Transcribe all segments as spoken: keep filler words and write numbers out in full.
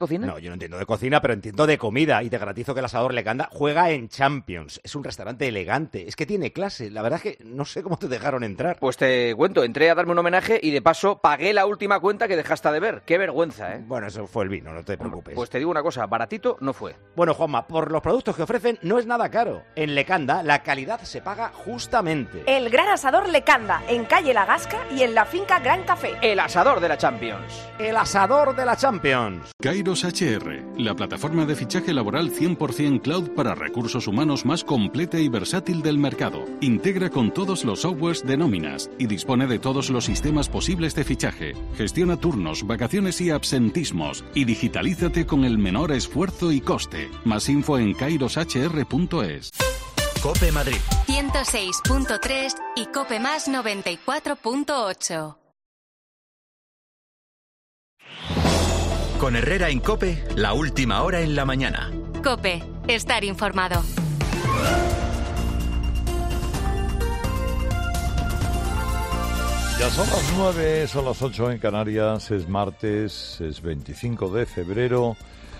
cocina? No, yo no entiendo de cocina, pero entiendo de comida. Y te garantizo que el Asador Lecanda juega en Champions. Es un restaurante elegante. Es que tiene clase. La verdad es que no sé cómo te dejaron entrar. Pues te cuento, entré a darme un homenaje y de paso pagué la última cuenta que dejaste de ver. Qué vergüenza, ¿eh? Bueno, eso fue el vino, no te preocupes. Pues te digo una cosa, baratito no fue. Bueno, Juanma, por los productos que ofrecen no es nada caro. En Lecanda la calidad se paga justamente. El Gran Asador Lecanda, en calle La Gasca y en la finca Gran Café. El asador de la Champions. El Asador de la Champions. Kairos H R, la plataforma de fichaje laboral cien por ciento cloud para recursos humanos más completa y versátil del mercado. Integra con todos los softwares de nóminas y dispone de todos los sistemas posibles de fichaje. Gestiona turnos, vacaciones y absentismos y digitalízate con el menor esfuerzo y coste. Más info en kairos h r punto es. COPE Madrid ciento seis punto tres y COPE Más noventa y cuatro punto ocho. Con Herrera en COPE, la última hora en la mañana. COPE, estar informado. Ya son las nueve, son las ocho en Canarias, es martes, es veinticinco de febrero.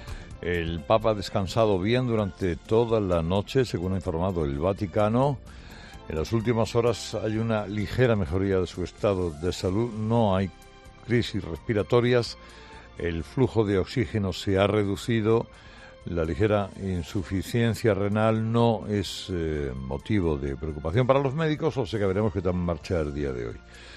El Papa ha descansado bien durante toda la noche, según ha informado el Vaticano. En las últimas horas hay una ligera mejoría de su estado de salud, no hay crisis respiratorias. El flujo de oxígeno se ha reducido, la ligera insuficiencia renal no es eh, motivo de preocupación para los médicos, o sea que veremos qué tal marcha el día de hoy.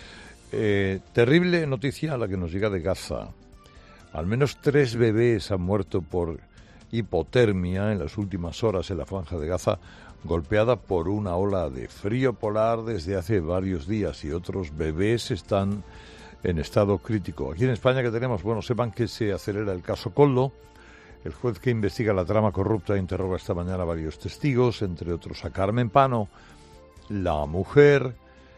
Eh, terrible noticia la que nos llega de Gaza. Al menos tres bebés han muerto por hipotermia en las últimas horas en la franja de Gaza, golpeada por una ola de frío polar desde hace varios días, y otros bebés están en estado crítico. Aquí en España, ¿qué tenemos? Bueno, sepan que se acelera el caso Koldo. El juez que investiga la trama corrupta interroga esta mañana a varios testigos, entre otros a Carmen Pano, la mujer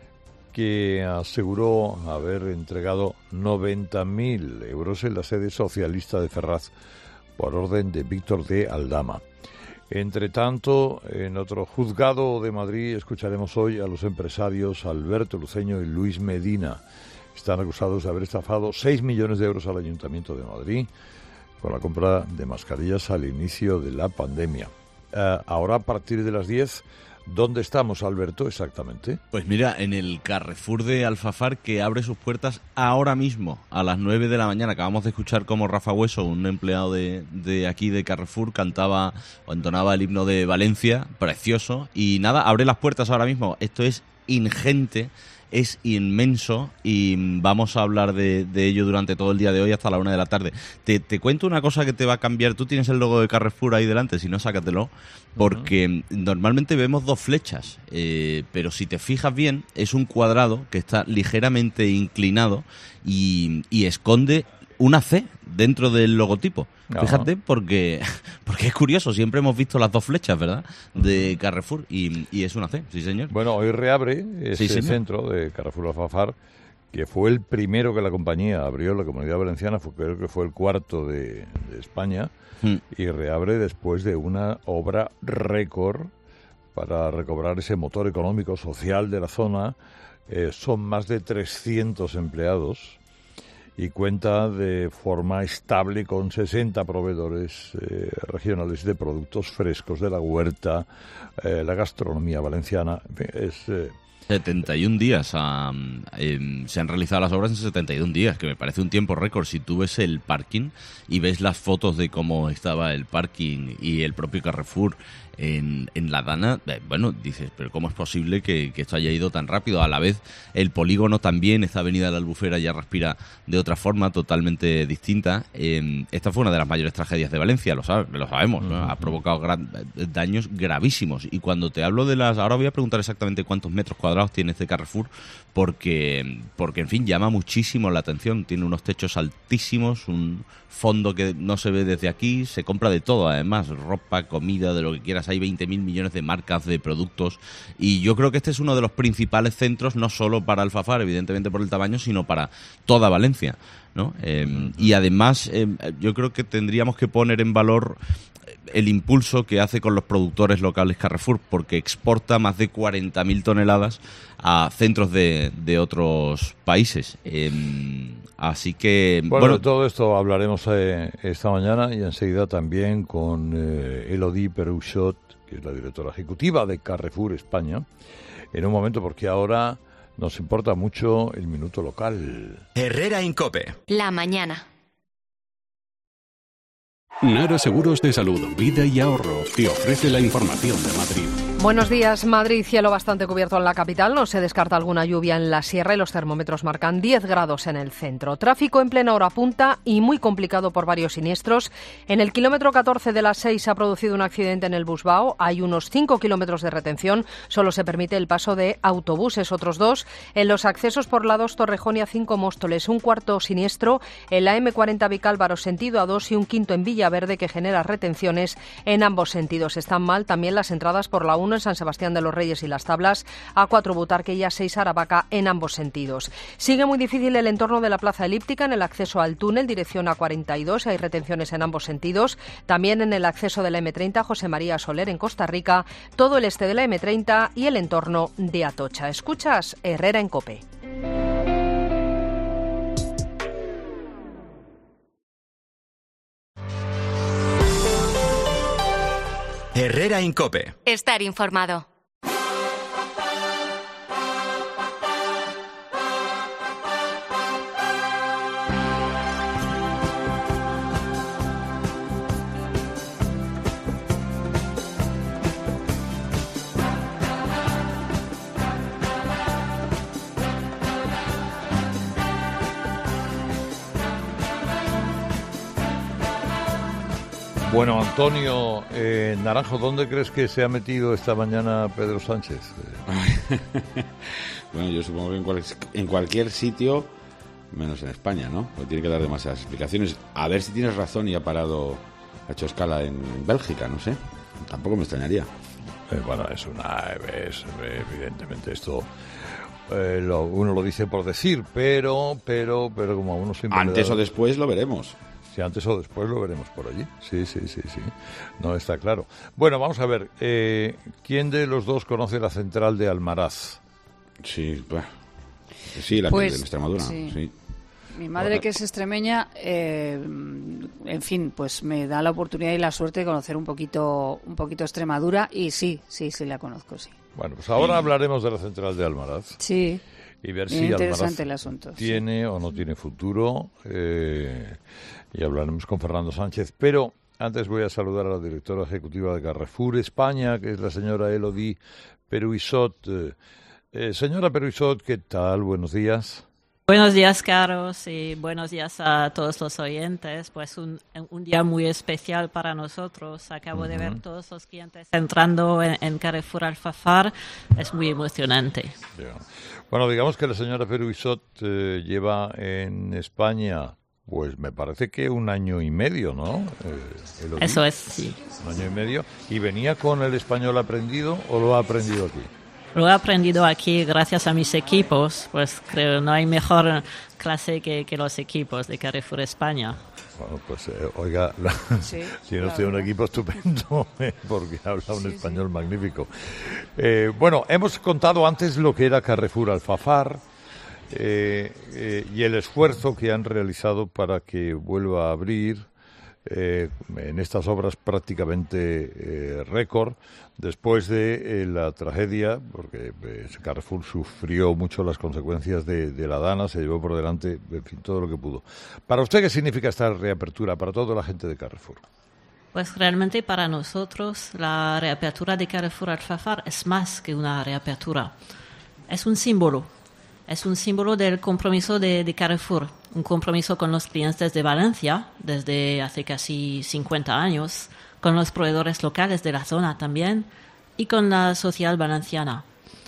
que aseguró haber entregado noventa mil euros en la sede socialista de Ferraz por orden de Víctor de Aldama. Entre tanto, en otro juzgado de Madrid escucharemos hoy a los empresarios Alberto Luceño y Luis Medina. Están acusados de haber estafado seis millones de euros al Ayuntamiento de Madrid con la compra de mascarillas al inicio de la pandemia. Uh, ahora, a partir de las diez, ¿dónde estamos, Alberto, exactamente? Pues mira, en el Carrefour de Alfafar, que abre sus puertas ahora mismo, a las nueve de la mañana. Acabamos de escuchar cómo Rafa Hueso, un empleado de, de aquí de Carrefour, cantaba o entonaba el himno de Valencia, precioso. Y nada, abre las puertas ahora mismo. Esto es ingente, es inmenso, y vamos a hablar de, de ello durante todo el día de hoy hasta la una de la tarde. Te, te cuento una cosa que te va a cambiar. Tú tienes el logo de Carrefour ahí delante, si no, sácatelo, porque uh-huh. normalmente vemos dos flechas, eh, pero si te fijas bien, es un cuadrado que está ligeramente inclinado y, y esconde una C dentro del logotipo. Ajá. Fíjate, porque porque es curioso, siempre hemos visto las dos flechas, ¿verdad?, de Carrefour, y, y es una C, sí señor. Bueno, hoy reabre ese sí, centro de Carrefour Alfafar, que fue el primero que la compañía abrió en la Comunidad Valenciana, fue, creo que fue el cuarto de, de España, hmm. y reabre después de una obra récord para recobrar ese motor económico, social de la zona. Eh, son más de trescientos empleados, y cuenta de forma estable con sesenta proveedores eh, regionales de productos frescos de la huerta, eh, la gastronomía valenciana. Es eh, setenta y un días, um, eh, se han realizado las obras en setenta y un días, que me parece un tiempo récord. Si tú ves el parking y ves las fotos de cómo estaba el parking y el propio Carrefour en, en La Dana, eh, bueno, dices, pero ¿cómo es posible que, que esto haya ido tan rápido? A la vez, el polígono también, esta avenida de la Albufera ya respira de otra forma totalmente distinta. Eh, esta fue una de las mayores tragedias de Valencia, lo, sabe, lo sabemos, ¿no? Ha provocado gran, daños gravísimos. Y cuando te hablo de las... Ahora voy a preguntar exactamente cuántos metros cuadrados tiene este Carrefour, porque, porque en fin, llama muchísimo la atención. Tiene unos techos altísimos, un fondo que no se ve desde aquí, se compra de todo, además, ropa, comida, de lo que quieras. Hay veinte mil millones de marcas, de productos, y yo creo que este es uno de los principales centros, no solo para Alfafar, evidentemente por el tamaño, sino para toda Valencia, ¿no? Eh, y además, eh, yo creo que tendríamos que poner en valor el impulso que hace con los productores locales Carrefour, porque exporta más de cuarenta mil toneladas a centros de, de otros países. Eh, Así que... Bueno, bueno de todo esto hablaremos eh, esta mañana y enseguida también con eh, Elodie Peruchot, que es la directora ejecutiva de Carrefour España, en un momento, porque ahora nos importa mucho el minuto local. Herrera Incope. La mañana. Nara Seguros de Salud, Vida y Ahorro te ofrece la información de Madrid. Buenos días, Madrid, cielo bastante cubierto en la capital, no se descarta alguna lluvia en la sierra y los termómetros marcan diez grados en el centro. Tráfico en plena hora punta y muy complicado por varios siniestros. En el kilómetro catorce de la seis se ha producido un accidente en el Busbao, hay unos cinco kilómetros de retención, solo se permite el paso de autobuses, otros dos. En los accesos por la dos Torrejón y A cinco Móstoles, un cuarto siniestro en la eme cuarenta Vicálvaro sentido A dos y un quinto en Villaverde que genera retenciones en ambos sentidos. Están mal también las entradas por la uno en San Sebastián de los Reyes y Las Tablas, A cuatro Butarque y A seis Aravaca en ambos sentidos. Sigue muy difícil el entorno de la Plaza Elíptica en el acceso al túnel, dirección A cuarenta y dos, hay retenciones en ambos sentidos. También en el acceso de la eme treinta, José María Soler en Costa Rica, todo el este de la eme treinta y el entorno de Atocha. Escuchas Herrera en COPE. Herrera Incope. Estar informado. Bueno, Antonio eh, Naranjo, ¿dónde crees que se ha metido esta mañana Pedro Sánchez? Bueno, yo supongo que en, cual, en cualquier sitio, menos en España, ¿no? Porque tiene que dar demasiadas explicaciones. A ver si tienes razón y ha parado, ha hecho escala en Bélgica, no sé. Tampoco me extrañaría. Eh, bueno, es una... Es, evidentemente esto... Eh, lo, uno lo dice por decir, pero, pero, pero como a uno siempre... Antes da... o después lo veremos. Si antes o después lo veremos por allí. Sí, sí, sí, sí. No está claro. Bueno, vamos a ver. Eh, ¿Quién de los dos conoce la central de Almaraz? Sí, bueno, sí, la pues, que de Extremadura. Sí. Sí. Mi madre, bueno, que es extremeña, eh, en fin, pues me da la oportunidad y la suerte de conocer un poquito, un poquito Extremadura y sí, sí, sí la conozco, sí. Bueno, pues ahora sí. hablaremos de la central de Almaraz. Sí. Y ver Bien si interesante Almaraz el asunto, tiene sí. o no tiene futuro. Eh, y hablaremos con Fernando Sánchez. Pero antes voy a saludar a la directora ejecutiva de Carrefour España, que es la señora Elodie Peruchot. Eh, eh, señora Peruchot, ¿qué tal? Buenos días. Buenos días, Carlos, y buenos días a todos los oyentes. Pues un, un día muy especial para nosotros. Acabo uh-huh. de ver todos los clientes entrando en, en Carrefour Alfafar. Es muy emocionante. Yeah. Bueno, digamos que la señora Peruchot eh, lleva en España, pues me parece que un año y medio, ¿no? Eh, Eso es, sí. Un año y medio. ¿Y venía con el español aprendido o lo ha aprendido aquí? Lo he aprendido aquí gracias a mis equipos, pues creo no hay mejor clase que, que los equipos de Carrefour España. Bueno, pues eh, oiga, la, sí, tiene usted un equipo estupendo eh, porque habla un sí, español sí. magnífico. Eh, bueno, hemos contado antes lo que era Carrefour Alfafar eh, eh, y el esfuerzo que han realizado para que vuelva a abrir eh, en estas obras prácticamente eh, récord. Después de eh, la tragedia, porque eh, Carrefour sufrió mucho las consecuencias de, de la Dana, se llevó por delante, en fin, todo lo que pudo. ¿Para usted qué significa esta reapertura, para toda la gente de Carrefour? Pues realmente para nosotros la reapertura de Carrefour Alfafar es más que una reapertura. Es un símbolo, es un símbolo del compromiso de, de Carrefour, un compromiso con los clientes de Valencia desde hace casi cincuenta años, con los proveedores locales de la zona también y con la sociedad valenciana.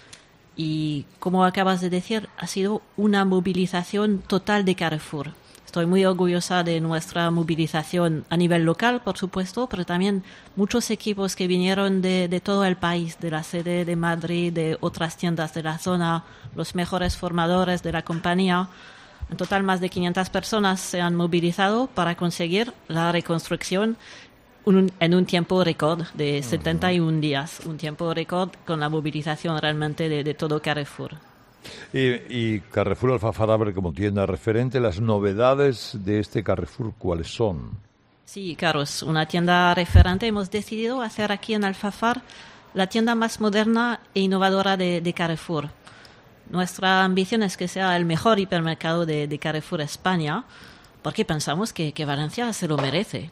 Y como acabas de decir, ha sido una movilización total de Carrefour. Estoy muy orgullosa de nuestra movilización a nivel local, por supuesto, pero también muchos equipos que vinieron de, de todo el país, de la sede de Madrid, de otras tiendas de la zona, los mejores formadores de la compañía. En total, más de quinientas personas se han movilizado para conseguir la reconstrucción Un, en un tiempo récord de setenta y un días, un tiempo récord con la movilización realmente de, de todo Carrefour. Y, y Carrefour Alfafar abre como tienda referente. Las novedades de este Carrefour, ¿cuáles son? Sí, Carlos, una tienda referente. Hemos decidido hacer aquí en Alfafar la tienda más moderna e innovadora de, de Carrefour. Nuestra ambición es que sea el mejor hipermercado de, de Carrefour España, porque pensamos que, que Valencia se lo merece.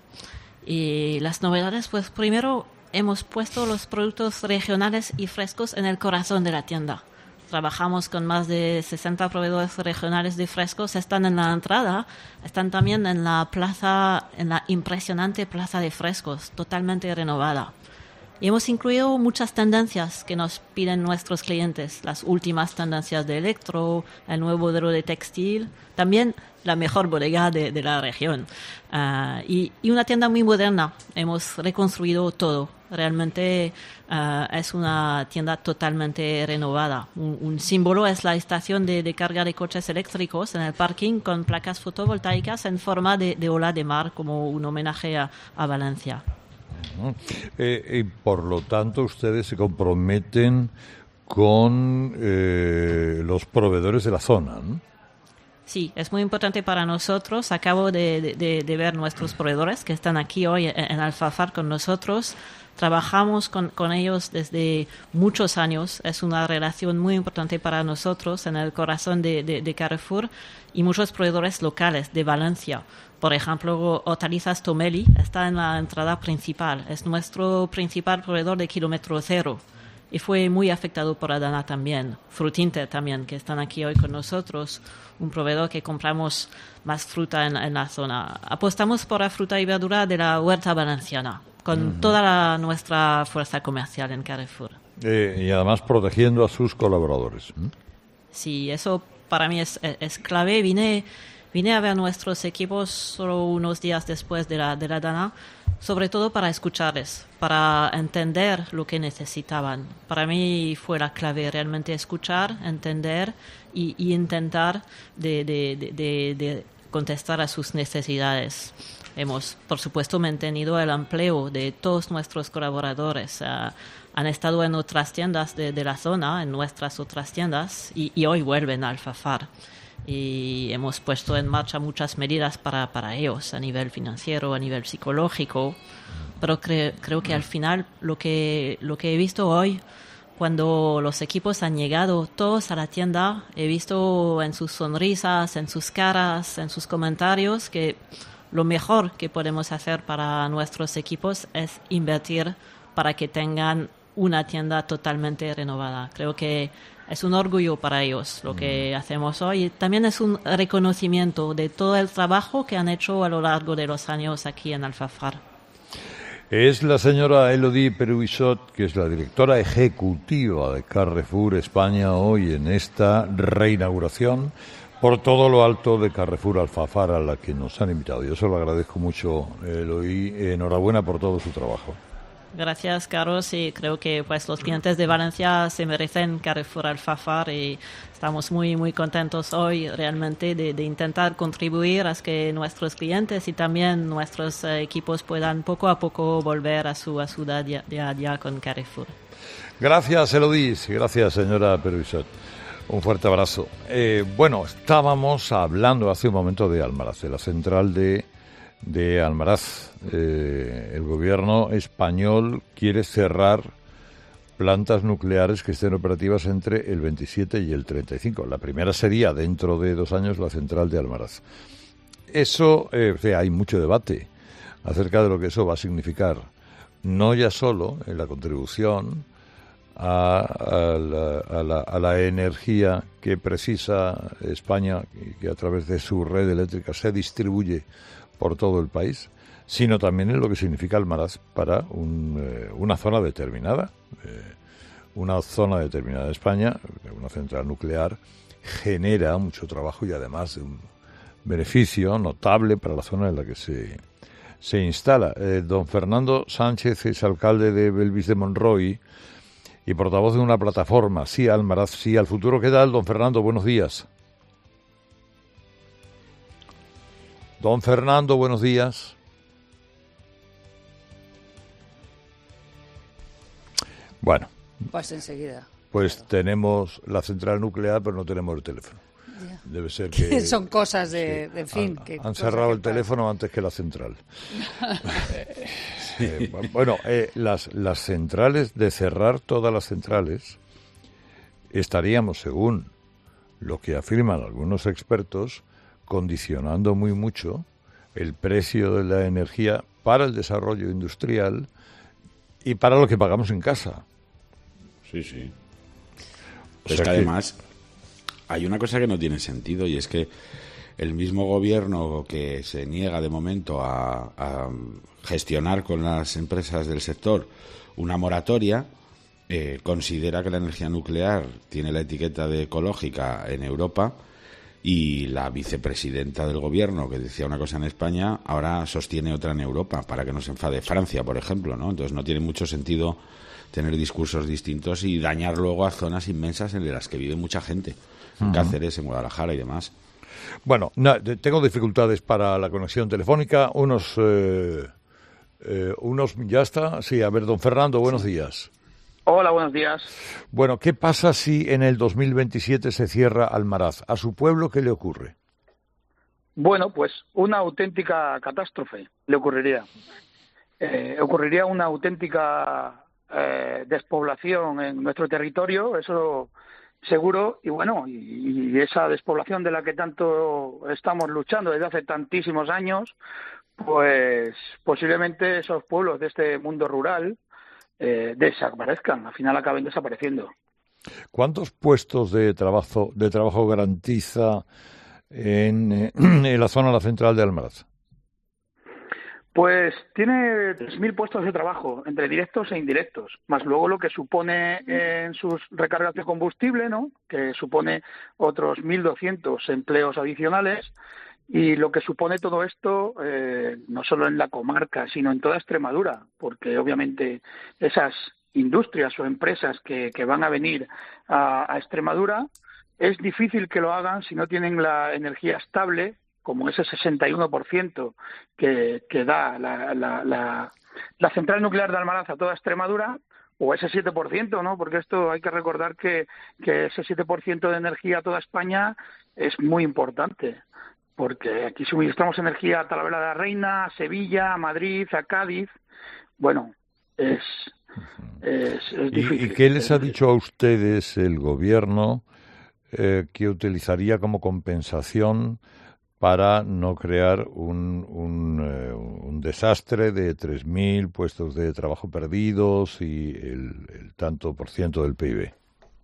Y las novedades, pues primero hemos puesto los productos regionales y frescos en el corazón de la tienda. Trabajamos con más de sesenta proveedores regionales de frescos. Están en la entrada, están también en la plaza, en la impresionante plaza de frescos, totalmente renovada. Y hemos incluido muchas tendencias que nos piden nuestros clientes. Las últimas tendencias de electro, el nuevo modelo de textil, también la mejor bodega de, de la región. Uh, y, y una tienda muy moderna. Hemos reconstruido todo. Realmente uh, es una tienda totalmente renovada. Un, un símbolo es la estación de, de carga de coches eléctricos en el parking con placas fotovoltaicas en forma de, de ola de mar, como un homenaje a, a Valencia. Eh, y por lo tanto, ustedes se comprometen con eh, los proveedores de la zona, ¿no? Sí, es muy importante para nosotros. Acabo de, de, de ver nuestros proveedores que están aquí hoy en, en Alfafar con nosotros. Trabajamos con, con ellos desde muchos años. Es una relación muy importante para nosotros en el corazón de, de, de Carrefour y muchos proveedores locales de Valencia. Por ejemplo, Hortalizas Tomeli está en la entrada principal. Es nuestro principal proveedor de kilómetro cero y fue muy afectado por Adana también. Frutinte también, que están aquí hoy con nosotros, un proveedor que compramos más fruta en, en la zona. Apostamos por la fruta y verdura de la huerta valenciana, con uh-huh. toda la, nuestra fuerza comercial en Carrefour. Eh, y además protegiendo a sus colaboradores. ¿Mm? Sí, eso para mí es, es, es clave. Vine... Vine a ver nuestros equipos solo unos días después de la, de la Dana, sobre todo para escucharles, para entender lo que necesitaban. Para mí fue la clave realmente escuchar, entender y, y intentar de, de, de, de, de contestar a sus necesidades. Hemos, por supuesto, mantenido el empleo de todos nuestros colaboradores. Uh, han estado en otras tiendas de, de la zona, en nuestras otras tiendas, y, y hoy vuelven a Alfafar. Y hemos puesto en marcha muchas medidas para, para ellos, a nivel financiero, a nivel psicológico. Pero cre, creo que al final lo que, lo que he visto hoy, cuando los equipos han llegado todos a la tienda, he visto en sus sonrisas, en sus caras, en sus comentarios, que lo mejor que podemos hacer para nuestros equipos es invertir para que tengan una tienda totalmente renovada. Creo que es un orgullo para ellos lo que hacemos hoy. También es un reconocimiento de todo el trabajo que han hecho a lo largo de los años aquí en Alfafar. Es la señora Elodie Peruisot, que es la directora ejecutiva de Carrefour España, hoy en esta reinauguración por todo lo alto de Carrefour Alfafar a la que nos han invitado. Yo se lo agradezco mucho, Elodie. Enhorabuena por todo su trabajo. Gracias, Carlos, y creo que pues los clientes de Valencia se merecen Carrefour Alfafar y estamos muy muy contentos hoy realmente de, de intentar contribuir a que nuestros clientes y también nuestros eh, equipos puedan poco a poco volver a su, a su día a día con Carrefour. Gracias, Elodie. Gracias, señora Peruisot. Un fuerte abrazo. Eh, bueno, estábamos hablando hace un momento de Almaraz, de la central de de Almaraz. Eh, el gobierno español quiere cerrar plantas nucleares que estén operativas entre el veintisiete y el treinta y cinco. La primera sería, dentro de dos años, la central de Almaraz. Eso, eh, o sea, hay mucho debate acerca de lo que eso va a significar, no ya solo en la contribución a, a, la, a, la, a la energía que precisa España y que a través de su red eléctrica se distribuye por todo el país, sino también en lo que significa Almaraz para un, eh, una zona determinada, eh, una zona determinada de España. Una central nuclear genera mucho trabajo y además de un beneficio notable para la zona en la que se, se instala. Eh, don Fernando Sánchez es alcalde de Belvis de Monroy y portavoz de una plataforma, Sí Almaraz, Sí al Futuro. ¿Qué tal, don Fernando? Buenos días. Don Fernando, buenos días. Bueno. Pues enseguida. pues tenemos la central nuclear, pero no tenemos el teléfono. Debe ser que... Son cosas de, sí, de en fin... Han, que han cerrado el teléfono antes que la central. eh, bueno, eh, las, las centrales, de cerrar todas las centrales, estaríamos, según lo que afirman algunos expertos, condicionando muy mucho el precio de la energía para el desarrollo industrial y para lo que pagamos en casa. Sí, sí. O Es sea que que- además hay una cosa que no tiene sentido y es que el mismo gobierno que se niega de momento a, a gestionar con las empresas del sector una moratoria, eh, considera que la energía nuclear tiene la etiqueta de ecológica en Europa y la vicepresidenta del gobierno, que decía una cosa en España, ahora sostiene otra en Europa, para que no se enfade Francia, por ejemplo, ¿no? Entonces no tiene mucho sentido tener discursos distintos y dañar luego a zonas inmensas en las que vive mucha gente, en Ujú. Cáceres, en Guadalajara y demás. Bueno, na- de- tengo dificultades para la conexión telefónica. Unos, eh, eh, unos, ya está. Sí, a ver, don Fernando, buenos días. Hola, buenos días. Bueno, ¿qué pasa si en el dos mil veintisiete se cierra Almaraz? ¿A su pueblo qué le ocurre? Bueno, pues una auténtica catástrofe le ocurriría. Eh, ocurriría una auténtica eh, despoblación en nuestro territorio, eso seguro, y bueno, y, y esa despoblación de la que tanto estamos luchando desde hace tantísimos años, pues posiblemente esos pueblos de este mundo rural eh, desaparezcan, al final acaben desapareciendo. ¿Cuántos puestos de trabajo, de trabajo garantiza en, eh, en la zona la central de Almaraz? Pues tiene tres mil puestos de trabajo, entre directos e indirectos, más luego lo que supone en sus recargas de combustible, ¿no? Que supone otros mil doscientos empleos adicionales, y lo que supone todo esto, eh, no solo en la comarca, sino en toda Extremadura, porque obviamente esas industrias o empresas que, que van a venir a, a Extremadura, es difícil que lo hagan si no tienen la energía estable, como ese sesenta y uno por ciento que, que da la, la, la, la central nuclear de Almaraz a toda Extremadura, o ese siete por ciento, ¿no? Porque esto hay que recordar que, que ese siete por ciento de energía a toda España es muy importante, porque aquí suministramos energía a Talavera de la Reina, a Sevilla, a Madrid, a Cádiz. Bueno, es, es, es difícil. ¿Y, y qué les ha dicho a ustedes el gobierno eh, que utilizaría como compensación para no crear un, un, eh, un desastre de tres mil puestos de trabajo perdidos y el, el tanto por ciento del P I B?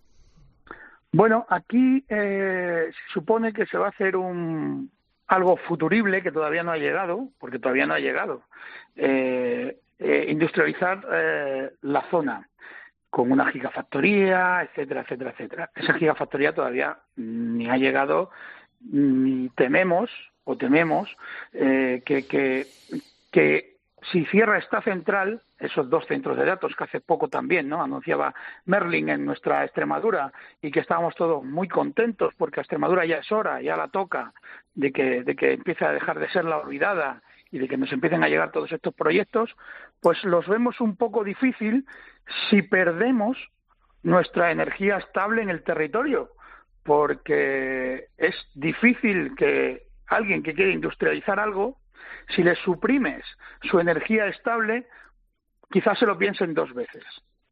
Bueno, aquí eh, se supone que se va a hacer un algo futurible que todavía no ha llegado, porque todavía no ha llegado, eh, eh, industrializar eh, la zona con una gigafactoría, etcétera, etcétera, etcétera. Esa gigafactoría todavía ni ha llegado, ni tememos, o tememos, eh, que, que, que si cierra esta central, esos dos centros de datos que hace poco también, ¿no?, anunciaba Merlin en nuestra Extremadura, y que estábamos todos muy contentos porque a Extremadura ya es hora, ya la toca, de que, de que empiece a dejar de ser la olvidada y de que nos empiecen a llegar todos estos proyectos, pues los vemos un poco difícil si perdemos nuestra energía estable en el territorio, porque es difícil que alguien que quiere industrializar algo, si le suprimes su energía estable, quizás se lo piensen dos veces.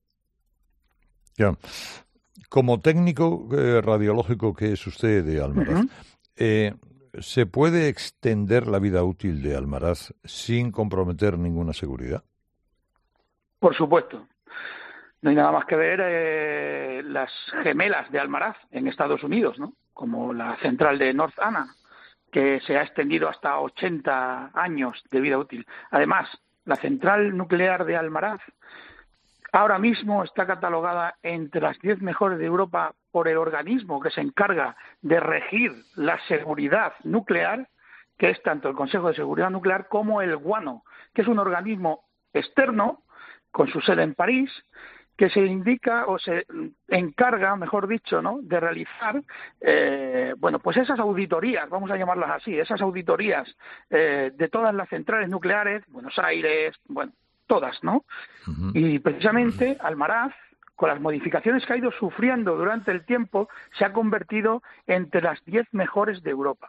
Ya. Como técnico eh, radiológico que es usted de Almaraz, uh-huh. eh, ¿se puede extender la vida útil de Almaraz sin comprometer ninguna seguridad? Por supuesto. No hay nada más que ver eh, las gemelas de Almaraz en Estados Unidos, ¿no?, como la central de North Anna, que se ha extendido hasta ochenta años de vida útil. Además, la central nuclear de Almaraz ahora mismo está catalogada entre las diez mejores de Europa por el organismo que se encarga de regir la seguridad nuclear, que es tanto el Consejo de Seguridad Nuclear como el GUANO, que es un organismo externo con su sede en París, que se indica o se encarga, mejor dicho, ¿no?, de realizar, eh, bueno, pues esas auditorías, vamos a llamarlas así, esas auditorías eh, de todas las centrales nucleares, Buenos Aires, bueno, todas, ¿no? Uh-huh. Y precisamente Almaraz, con las modificaciones que ha ido sufriendo durante el tiempo, se ha convertido entre las diez mejores de Europa.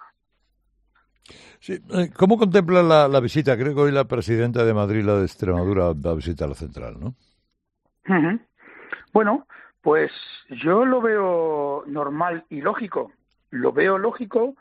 Sí. ¿Cómo contempla la, la visita? Creo que hoy la presidenta de Madrid, la de Extremadura, va a visitar la central, ¿no? Uh-huh. Bueno, pues yo lo veo normal y lógico. Lo veo lógico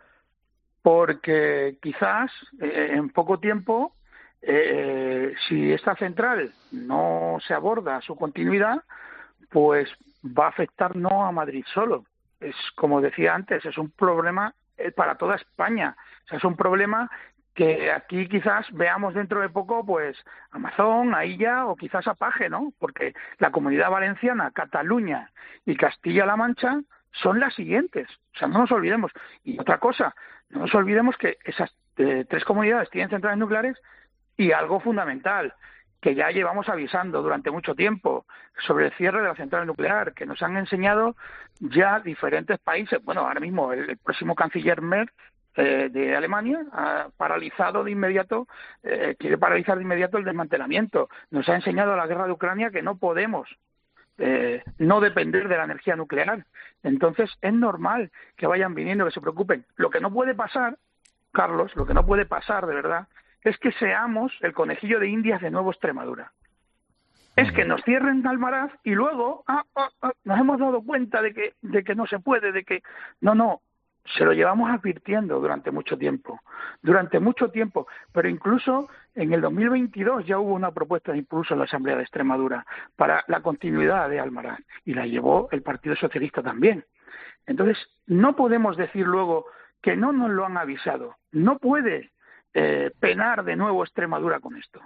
porque quizás eh, en poco tiempo, eh, si esta central no se aborda su continuidad, pues va a afectar no a Madrid solo. Es, como decía antes, es un problema para toda España. O sea, es un problema que aquí quizás veamos dentro de poco, pues, Amazon, a Illa o quizás a Paje, ¿no? Porque la Comunidad Valenciana, Cataluña y Castilla-La Mancha son las siguientes. O sea, no nos olvidemos. Y otra cosa, no nos olvidemos que esas eh, tres comunidades tienen centrales nucleares y algo fundamental, que ya llevamos avisando durante mucho tiempo sobre el cierre de la central nuclear, que nos han enseñado ya diferentes países. Bueno, ahora mismo el, el próximo canciller Merz eh, de Alemania ha paralizado de inmediato, eh, quiere paralizar de inmediato el desmantelamiento. Nos ha enseñado la guerra de Ucrania que no podemos eh, no depender de la energía nuclear. Entonces es normal que vayan viniendo, que se preocupen. Lo que no puede pasar, Carlos, lo que no puede pasar de verdad, es que seamos el conejillo de Indias de nuevo Extremadura. Es que nos cierren Almaraz y luego ah, ah, ah, nos hemos dado cuenta de que, de que no se puede, de que... No, no, se lo llevamos advirtiendo durante mucho tiempo, durante mucho tiempo, pero incluso en el dos mil veintidós ya hubo una propuesta de impulso en la Asamblea de Extremadura para la continuidad de Almaraz y la llevó el Partido Socialista también. Entonces, no podemos decir luego que no nos lo han avisado. No puede Eh, penar de nuevo Extremadura con esto.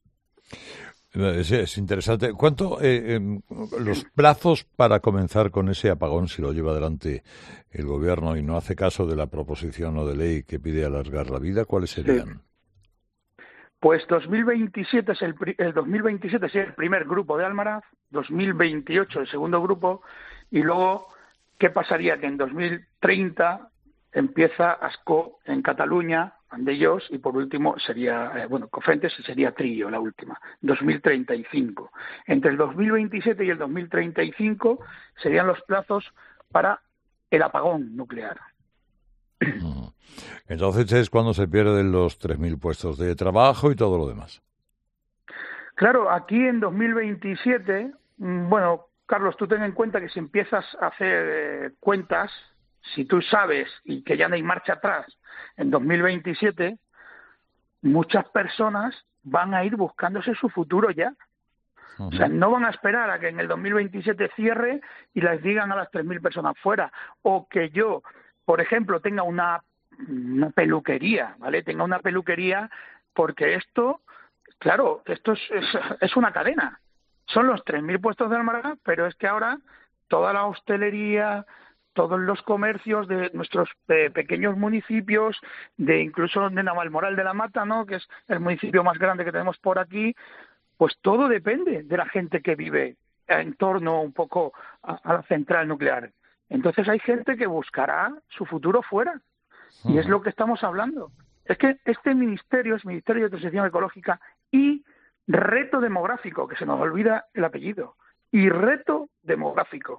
Es, es interesante. ¿Cuánto eh, eh, los plazos para comenzar con ese apagón, si lo lleva adelante el gobierno y no hace caso de la proposición o de ley que pide alargar la vida, cuáles serían? Sí. Pues dos mil veintisiete es el, el dos mil veintisiete es el primer grupo de Almaraz, dos mil veintiocho el segundo grupo y luego ¿qué pasaría? Que en dos mil treinta empieza Ascó en Cataluña, Vandellós y por último sería, eh, bueno, Cofrentes y sería Trillo la última, dos mil treinta y cinco. Entre el dos mil veintisiete y el dos mil treinta y cinco serían los plazos para el apagón nuclear. Entonces es cuando se pierden los tres mil puestos de trabajo y todo lo demás. Claro, aquí en dos mil veintisiete, bueno, Carlos, tú ten en cuenta que si empiezas a hacer eh, cuentas, si tú sabes y que ya no hay marcha atrás, en dos mil veintisiete muchas personas van a ir buscándose su futuro ya. Uh-huh. O sea, no van a esperar a que en el dos mil veintisiete cierre y les digan a las tres mil personas fuera. O que yo, por ejemplo, tenga una, una peluquería, ¿vale? Tenga una peluquería porque esto, claro, esto es, es, es una cadena. Son los tres mil puestos de Almaraz, pero es que ahora toda la hostelería, todos los comercios de nuestros eh, pequeños municipios, de incluso de Navalmoral de la Mata, ¿no?, que es el municipio más grande que tenemos por aquí, pues todo depende de la gente que vive en torno un poco a, a la central nuclear. Entonces hay gente que buscará su futuro fuera, y es lo que estamos hablando. Es que este ministerio es Ministerio de Transición Ecológica y Reto Demográfico, que se nos olvida el apellido, y Reto Demográfico.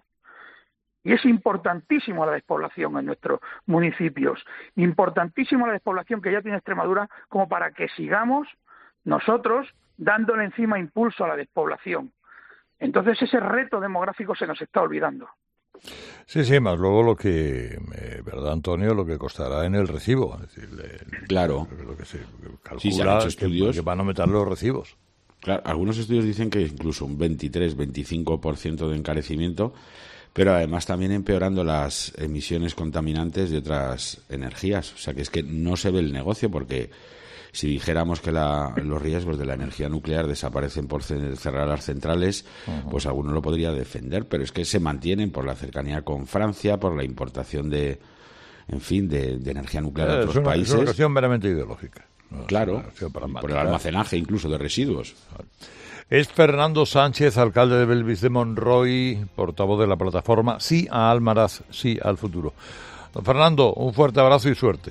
Y es importantísimo la despoblación en nuestros municipios, importantísimo la despoblación que ya tiene Extremadura como para que sigamos nosotros dándole encima impulso a la despoblación. Entonces ese reto demográfico se nos está olvidando. Sí, sí, más luego lo que, eh, ¿verdad, Antonio? Lo que costará en el recibo. Es decir, le, claro. Lo que se calcula sí, se han hecho estudios que, que van a aumentar los recibos. Claro, algunos estudios dicen que incluso un veintitrés, veinticinco por ciento de encarecimiento, pero además también empeorando las emisiones contaminantes de otras energías. O sea que es que no se ve el negocio, porque si dijéramos que la, los riesgos de la energía nuclear desaparecen por cerrar las centrales, uh-huh. pues alguno lo podría defender, pero es que se mantienen por la cercanía con Francia, por la importación de, en fin, de, de energía nuclear de otros es una, países. Es una cuestión meramente ideológica. No claro, por el almacenaje incluso de residuos. Es Fernando Sánchez, alcalde de Belvis de Monroy, portavoz de la plataforma Sí a Almaraz, Sí al Futuro. Don Fernando, un fuerte abrazo y suerte.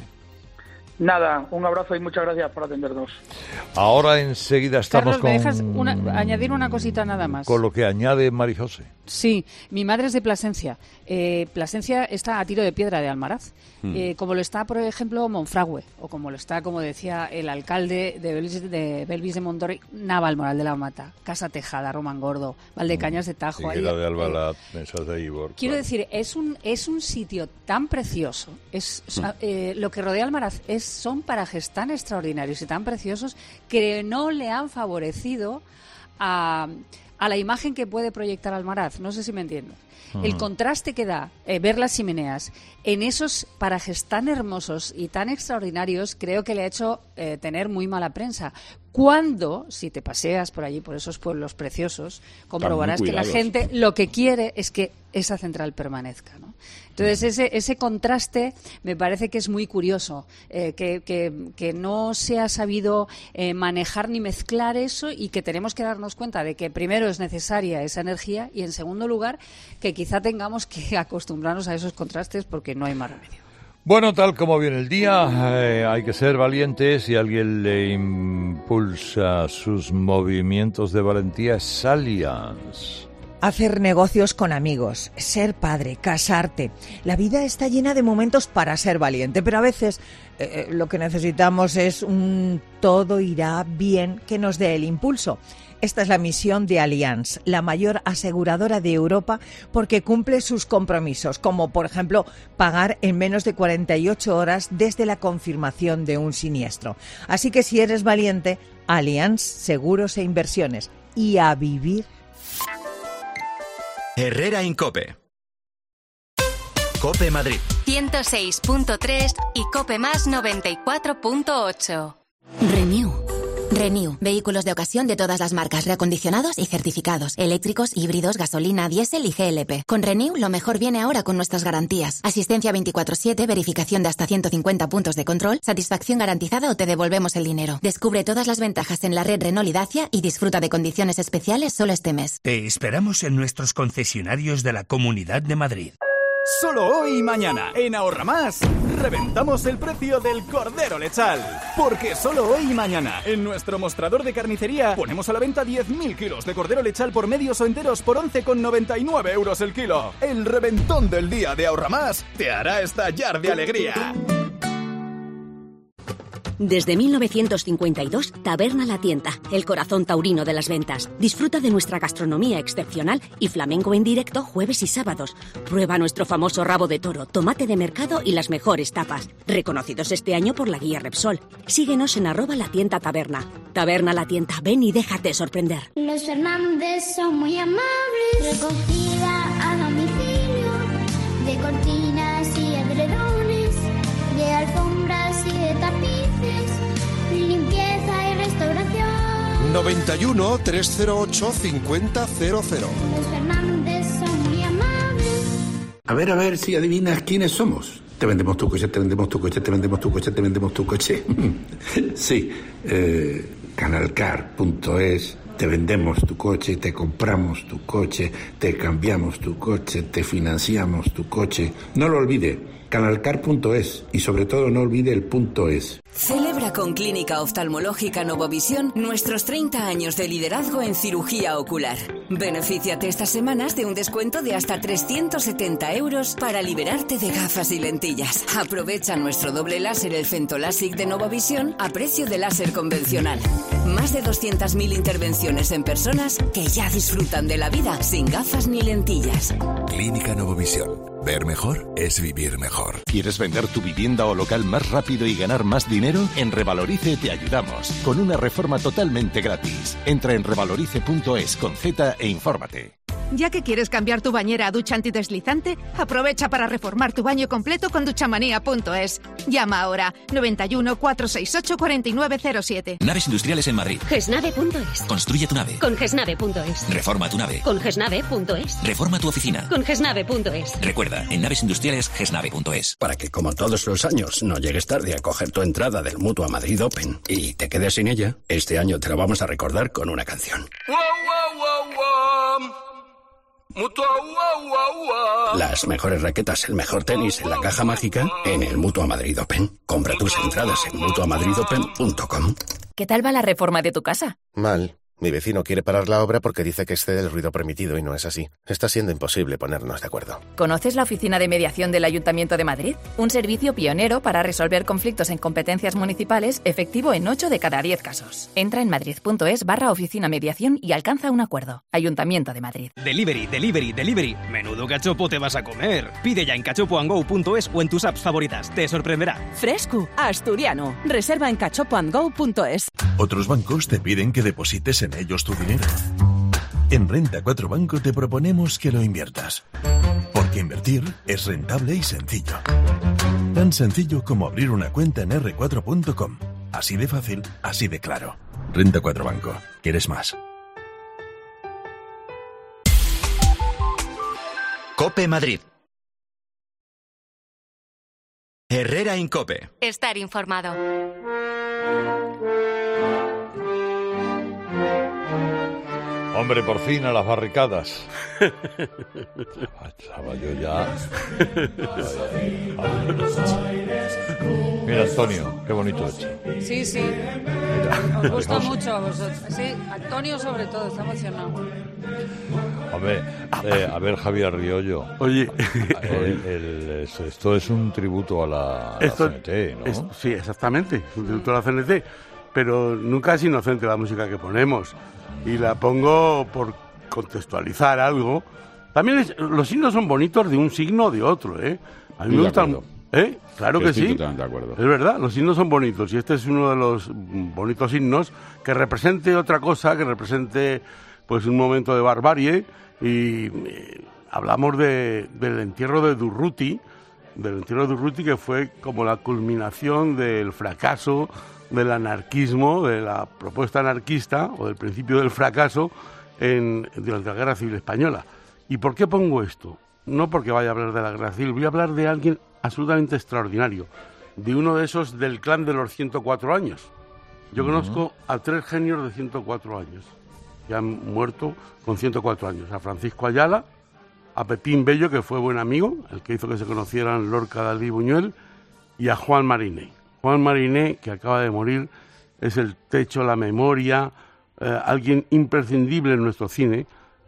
Nada, un abrazo y muchas gracias por atendernos. Ahora enseguida estamos Carlos, ¿me dejas con... una, añadir una cosita nada más? Con lo que añade Marijose. Sí, mi madre es de Plasencia. Eh, Plasencia está a tiro de piedra de Almaraz, mm. eh, como lo está, por ejemplo, Monfragüe, o como lo está, como decía el alcalde de Belvis de, Belvis de Montorrey, Navalmoral de la Mata, Casa Tejada, Román Gordo, Valdecañas de Tajo. Higuera de Albalat, eh, Mesas de Ibor. Quiero claro. decir, es un es un sitio tan precioso, es mm. eh, lo que rodea Almaraz es son parajes tan extraordinarios y tan preciosos que no le han favorecido a... a la imagen que puede proyectar Almaraz. No sé si me entiendes. Uh-huh. El contraste que da eh, ver las chimeneas en esos parajes tan hermosos y tan extraordinarios creo que le ha hecho eh, tener muy mala prensa. Cuando, si te paseas por allí, por esos pueblos preciosos, comprobarás que la gente lo que quiere es que esa central permanezca, ¿no? Entonces, ese, ese contraste me parece que es muy curioso, eh, que, que, que no se ha sabido eh, manejar ni mezclar eso y que tenemos que darnos cuenta de que primero es necesaria esa energía y, en segundo lugar, que quizá tengamos que acostumbrarnos a esos contrastes porque no hay más remedio. Bueno, tal como viene el día, eh, hay que ser valientes. Si alguien le impulsa sus movimientos de valentía, es Allianz. Hacer negocios con amigos, ser padre, casarte. La vida está llena de momentos para ser valiente, pero a veces eh, lo que necesitamos es un todo irá bien que nos dé el impulso. Esta es la misión de Allianz, la mayor aseguradora de Europa, porque cumple sus compromisos, como por ejemplo pagar en menos de cuarenta y ocho horas desde la confirmación de un siniestro. Así que si eres valiente, Allianz Seguros e Inversiones. Y a vivir. Herrera Incope. Cope Madrid. ciento seis punto tres y Cope Más noventa y cuatro punto ocho. Renew. Renew. Vehículos de ocasión de todas las marcas, reacondicionados y certificados. Eléctricos, híbridos, gasolina, diésel y G L P. Con Renew lo mejor viene ahora con nuestras garantías. Asistencia veinticuatro siete, verificación de hasta ciento cincuenta puntos de control, satisfacción garantizada o te devolvemos el dinero. Descubre todas las ventajas en la red Renault y Dacia y disfruta de condiciones especiales solo este mes. Te esperamos en nuestros concesionarios de la Comunidad de Madrid. Solo hoy y mañana, en Ahorra Más, reventamos el precio del cordero lechal. Porque solo hoy y mañana, en nuestro mostrador de carnicería, ponemos a la venta diez mil kilos de cordero lechal por medios o enteros por once con noventa y nueve euros el kilo. El reventón del día de Ahorra Más te hará estallar de alegría. Desde mil novecientos cincuenta y dos, Taberna La Tienta, el corazón taurino de las ventas. Disfruta de nuestra gastronomía excepcional y flamenco en directo jueves y sábados. Prueba nuestro famoso rabo de toro, tomate de mercado y las mejores tapas. Reconocidos este año por la guía Repsol. Síguenos en arroba La Tienta Taberna. Taberna La Tienta, ven y déjate sorprender. Los Fernández son muy amables. Recogida a domicilio de cortinas y edredones, de alfombras y de tapices. Limpieza y restauración. noventa y uno, trescientos ocho, cincuenta cero cero. Los Fernández son muy amables. A ver, a ver si adivinas quiénes somos. Te vendemos tu coche, te vendemos tu coche, te vendemos tu coche, te vendemos tu coche. Sí, eh, canalcar punto es. Te vendemos tu coche, te compramos tu coche, te cambiamos tu coche, te financiamos tu coche. No lo olvide. Canalcar punto es y sobre todo no olvide el punto es. Celebra con Clínica Oftalmológica Novovisión nuestros treinta años de liderazgo en cirugía ocular. Benefíciate estas semanas de un descuento de hasta trescientos setenta euros para liberarte de gafas y lentillas. Aprovecha nuestro doble láser, el Fentolásic de Novovisión, a precio de láser convencional. Más de doscientas mil intervenciones en personas que ya disfrutan de la vida sin gafas ni lentillas. Clínica Novovisión. Ver mejor es vivir mejor. ¿Quieres vender tu vivienda o local más rápido y ganar más dinero? En Revalorice te ayudamos, con una reforma totalmente gratis. Entra en revalorice punto es con Z e infórmate. Ya que quieres cambiar tu bañera a ducha antideslizante, aprovecha para reformar tu baño completo con duchamanía punto es. Llama ahora noventa y uno, cuatrocientos sesenta y ocho, cuarenta y nueve cero siete. Naves industriales en Madrid. gesnave punto es. Construye tu nave. Con gesnave punto es. Reforma tu nave. Con gesnave punto es. Reforma tu oficina. Con gesnave punto es. Recuerda, en Naves Industriales, gesnave punto es. Para que, como todos los años, no llegues tarde a coger tu entrada del Mutua Madrid Open y te quedes sin ella, este año te lo vamos a recordar con una canción. Wow, wow, wow, wow. Mutua, wow, wow, wow. Las mejores raquetas, el mejor tenis en la caja mágica en el Mutua Madrid Open. Compra tus entradas en mutua madrid open punto com. ¿Qué tal va la reforma de tu casa? Mal. Mi vecino quiere parar la obra porque dice que excede el ruido permitido y no es así. Está siendo imposible ponernos de acuerdo. ¿Conoces la Oficina de Mediación del Ayuntamiento de Madrid? Un servicio pionero para resolver conflictos en competencias municipales, efectivo en ocho de cada diez casos. Entra en madrid.es barra oficina mediación y alcanza un acuerdo. Ayuntamiento de Madrid. Delivery, delivery, delivery. Menudo cachopo te vas a comer. Pide ya en cachopo and go punto es o en tus apps favoritas. Te sorprenderá. Fresco, asturiano. Reserva en cachopo and go punto es. Otros bancos te piden que deposites en ellos tu dinero. En Renta cuatro Banco te proponemos que lo inviertas. Porque invertir es rentable y sencillo. Tan sencillo como abrir una cuenta en erre cuatro punto com. Así de fácil, así de claro. Renta cuatro Banco. ¿Quieres más? COPE Madrid. Herrera en COPE. Estar informado. Hombre, por fin a las barricadas. Estaba yo ya. Mira, Antonio, qué bonito hecho. Sí, sí. Os gusta mucho a vosotros. Sí, Antonio sobre todo, está emocionado. Hombre, eh, a ver, Javier Riollo. Oye, el, el, es, esto es un tributo a la, a la esto, C N T, ¿no? Es, sí, exactamente, es un tributo a la C N T. Pero nunca es inocente la música que ponemos. Y la pongo por contextualizar algo. También es, los signos son bonitos de un signo o de otro, ¿eh? A mí me gustan. ¿Eh? Claro que sí. Totalmente de acuerdo. Es verdad, los signos son bonitos y este es uno de los bonitos signos que represente otra cosa, que represente pues un momento de barbarie y eh, hablamos de, del entierro de Durruti, del entierro de Durruti que fue como la culminación del fracaso del anarquismo, de la propuesta anarquista o del principio del fracaso en, durante la Guerra Civil Española. ¿Y por qué pongo esto? No porque vaya a hablar de la Guerra Civil, voy a hablar de alguien absolutamente extraordinario, de uno de esos del clan de los ciento cuatro años. Yo uh-huh. conozco a tres genios de ciento cuatro años, que han muerto con ciento cuatro años. A Francisco Ayala, a Pepín Bello, que fue buen amigo, el que hizo que se conocieran Lorca, Dalí y Buñuel, y a Juan Mariné. Juan Mariné, que acaba de morir, es el techo, la memoria, eh, alguien imprescindible en nuestro cine.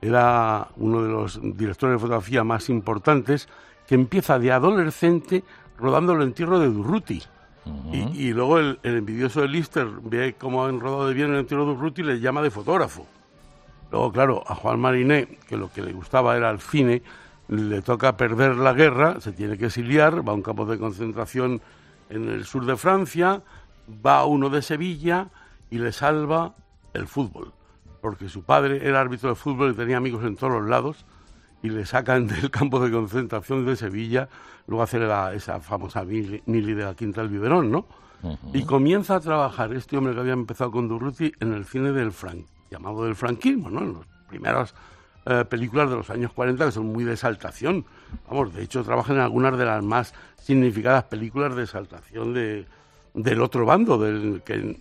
Era uno de los directores de fotografía más importantes, que empieza de adolescente rodando el entierro de Durruti. Uh-huh. y, y luego el, el envidioso de Lister ve cómo han rodado de bien el entierro de Durruti y le llama de fotógrafo. Luego, claro, a Juan Mariné, que lo que le gustaba era el cine, le toca perder la guerra, se tiene que exiliar, va a un campo de concentración en el sur de Francia, va a uno de Sevilla y le salva el fútbol, porque su padre era árbitro de fútbol y tenía amigos en todos los lados, y le sacan del campo de concentración de Sevilla, luego hace la, esa famosa mili de la Quinta del Biberón, ¿no? Uh-huh. Y comienza a trabajar este hombre que había empezado con Durruti en el cine del Frank, llamado del franquismo, ¿no? En las primeras eh, películas de los años cuarenta, que son muy de exaltación. Vamos, de hecho, trabaja en algunas de las más significadas películas de exaltación de, del otro bando, del que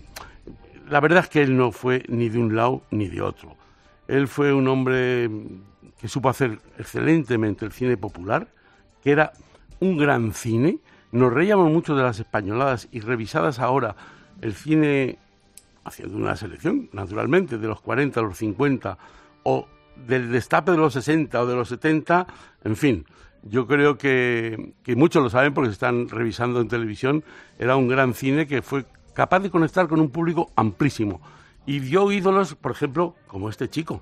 la verdad es que él no fue ni de un lado ni de otro. Él fue un hombre que supo hacer excelentemente el cine popular, que era un gran cine. Nos reíamos mucho de las españoladas y revisadas ahora el cine, haciendo una selección, naturalmente, de los cuarenta a los cincuenta, o del destape de los sesenta o de los setenta, en fin. Yo creo que, que muchos lo saben porque se están revisando en televisión. Era un gran cine que fue capaz de conectar con un público amplísimo. Y dio ídolos, por ejemplo, como este chico.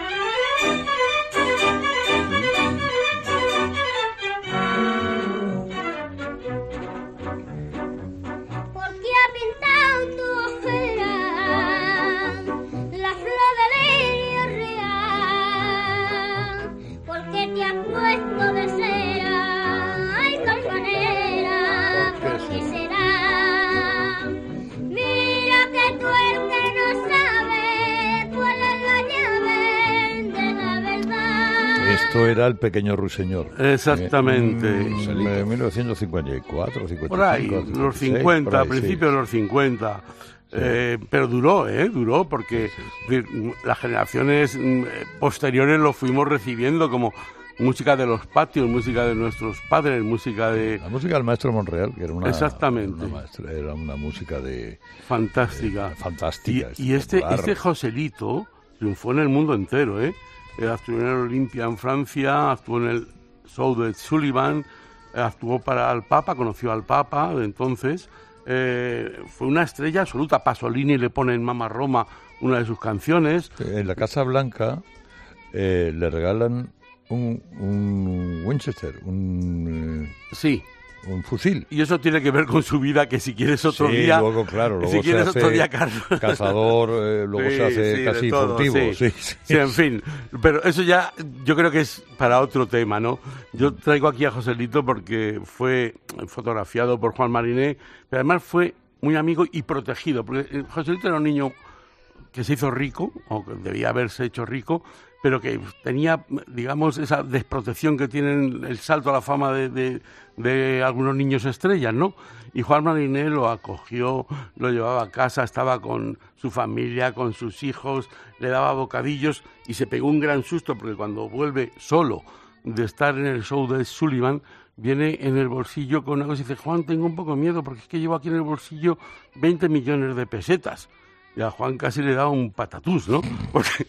Esto era El pequeño ruiseñor. Exactamente. En mil novecientos cincuenta y cuatro, cincuenta y cinco. Por ahí, cincuenta y seis, los cincuenta, por ahí, a principios sí. de los cincuenta. Sí. Eh, pero duró, ¿eh? Duró porque sí, sí. las generaciones posteriores lo fuimos recibiendo como música de los patios, música de nuestros padres, música de... La música del maestro Monreal, que era una... Exactamente. Una maestra, era una música de... Fantástica. Eh, fantástica. Y, y este, este Joselito... triunfó en el mundo entero, ¿eh? Actuó en el Olympia en Francia, actuó en el show de Sullivan, actuó para el Papa, conoció al Papa de entonces. Eh, fue una estrella absoluta. Pasolini le pone en Mamma Roma una de sus canciones. En la Casa Blanca eh, le regalan un, un Winchester, un... Eh, sí. Un fusil. Y eso tiene que ver con su vida, que si quieres otro sí, día... luego, claro, luego si quieres se hace otro día, Carlos. Cazador, eh, luego sí, se hace sí, casi todo, furtivo. Sí. Sí, sí. Sí, en fin. Pero eso ya yo creo que es para otro tema, ¿no? Yo traigo aquí a Joselito porque fue fotografiado por Juan Mariné, pero además fue muy amigo y protegido, porque Joselito era un niño que se hizo rico, o que debía haberse hecho rico, pero que tenía, digamos, esa desprotección que tienen el salto a la fama de, de, de algunos niños estrellas, ¿no? Y Juan Mariné lo acogió, lo llevaba a casa, estaba con su familia, con sus hijos, le daba bocadillos y se pegó un gran susto porque cuando vuelve solo de estar en el show de Sullivan, viene en el bolsillo con una cosa y dice: Juan, tengo un poco de miedo porque es que llevo aquí en el bolsillo veinte millones de pesetas. Y a Juan casi le daba un patatús, ¿no? Porque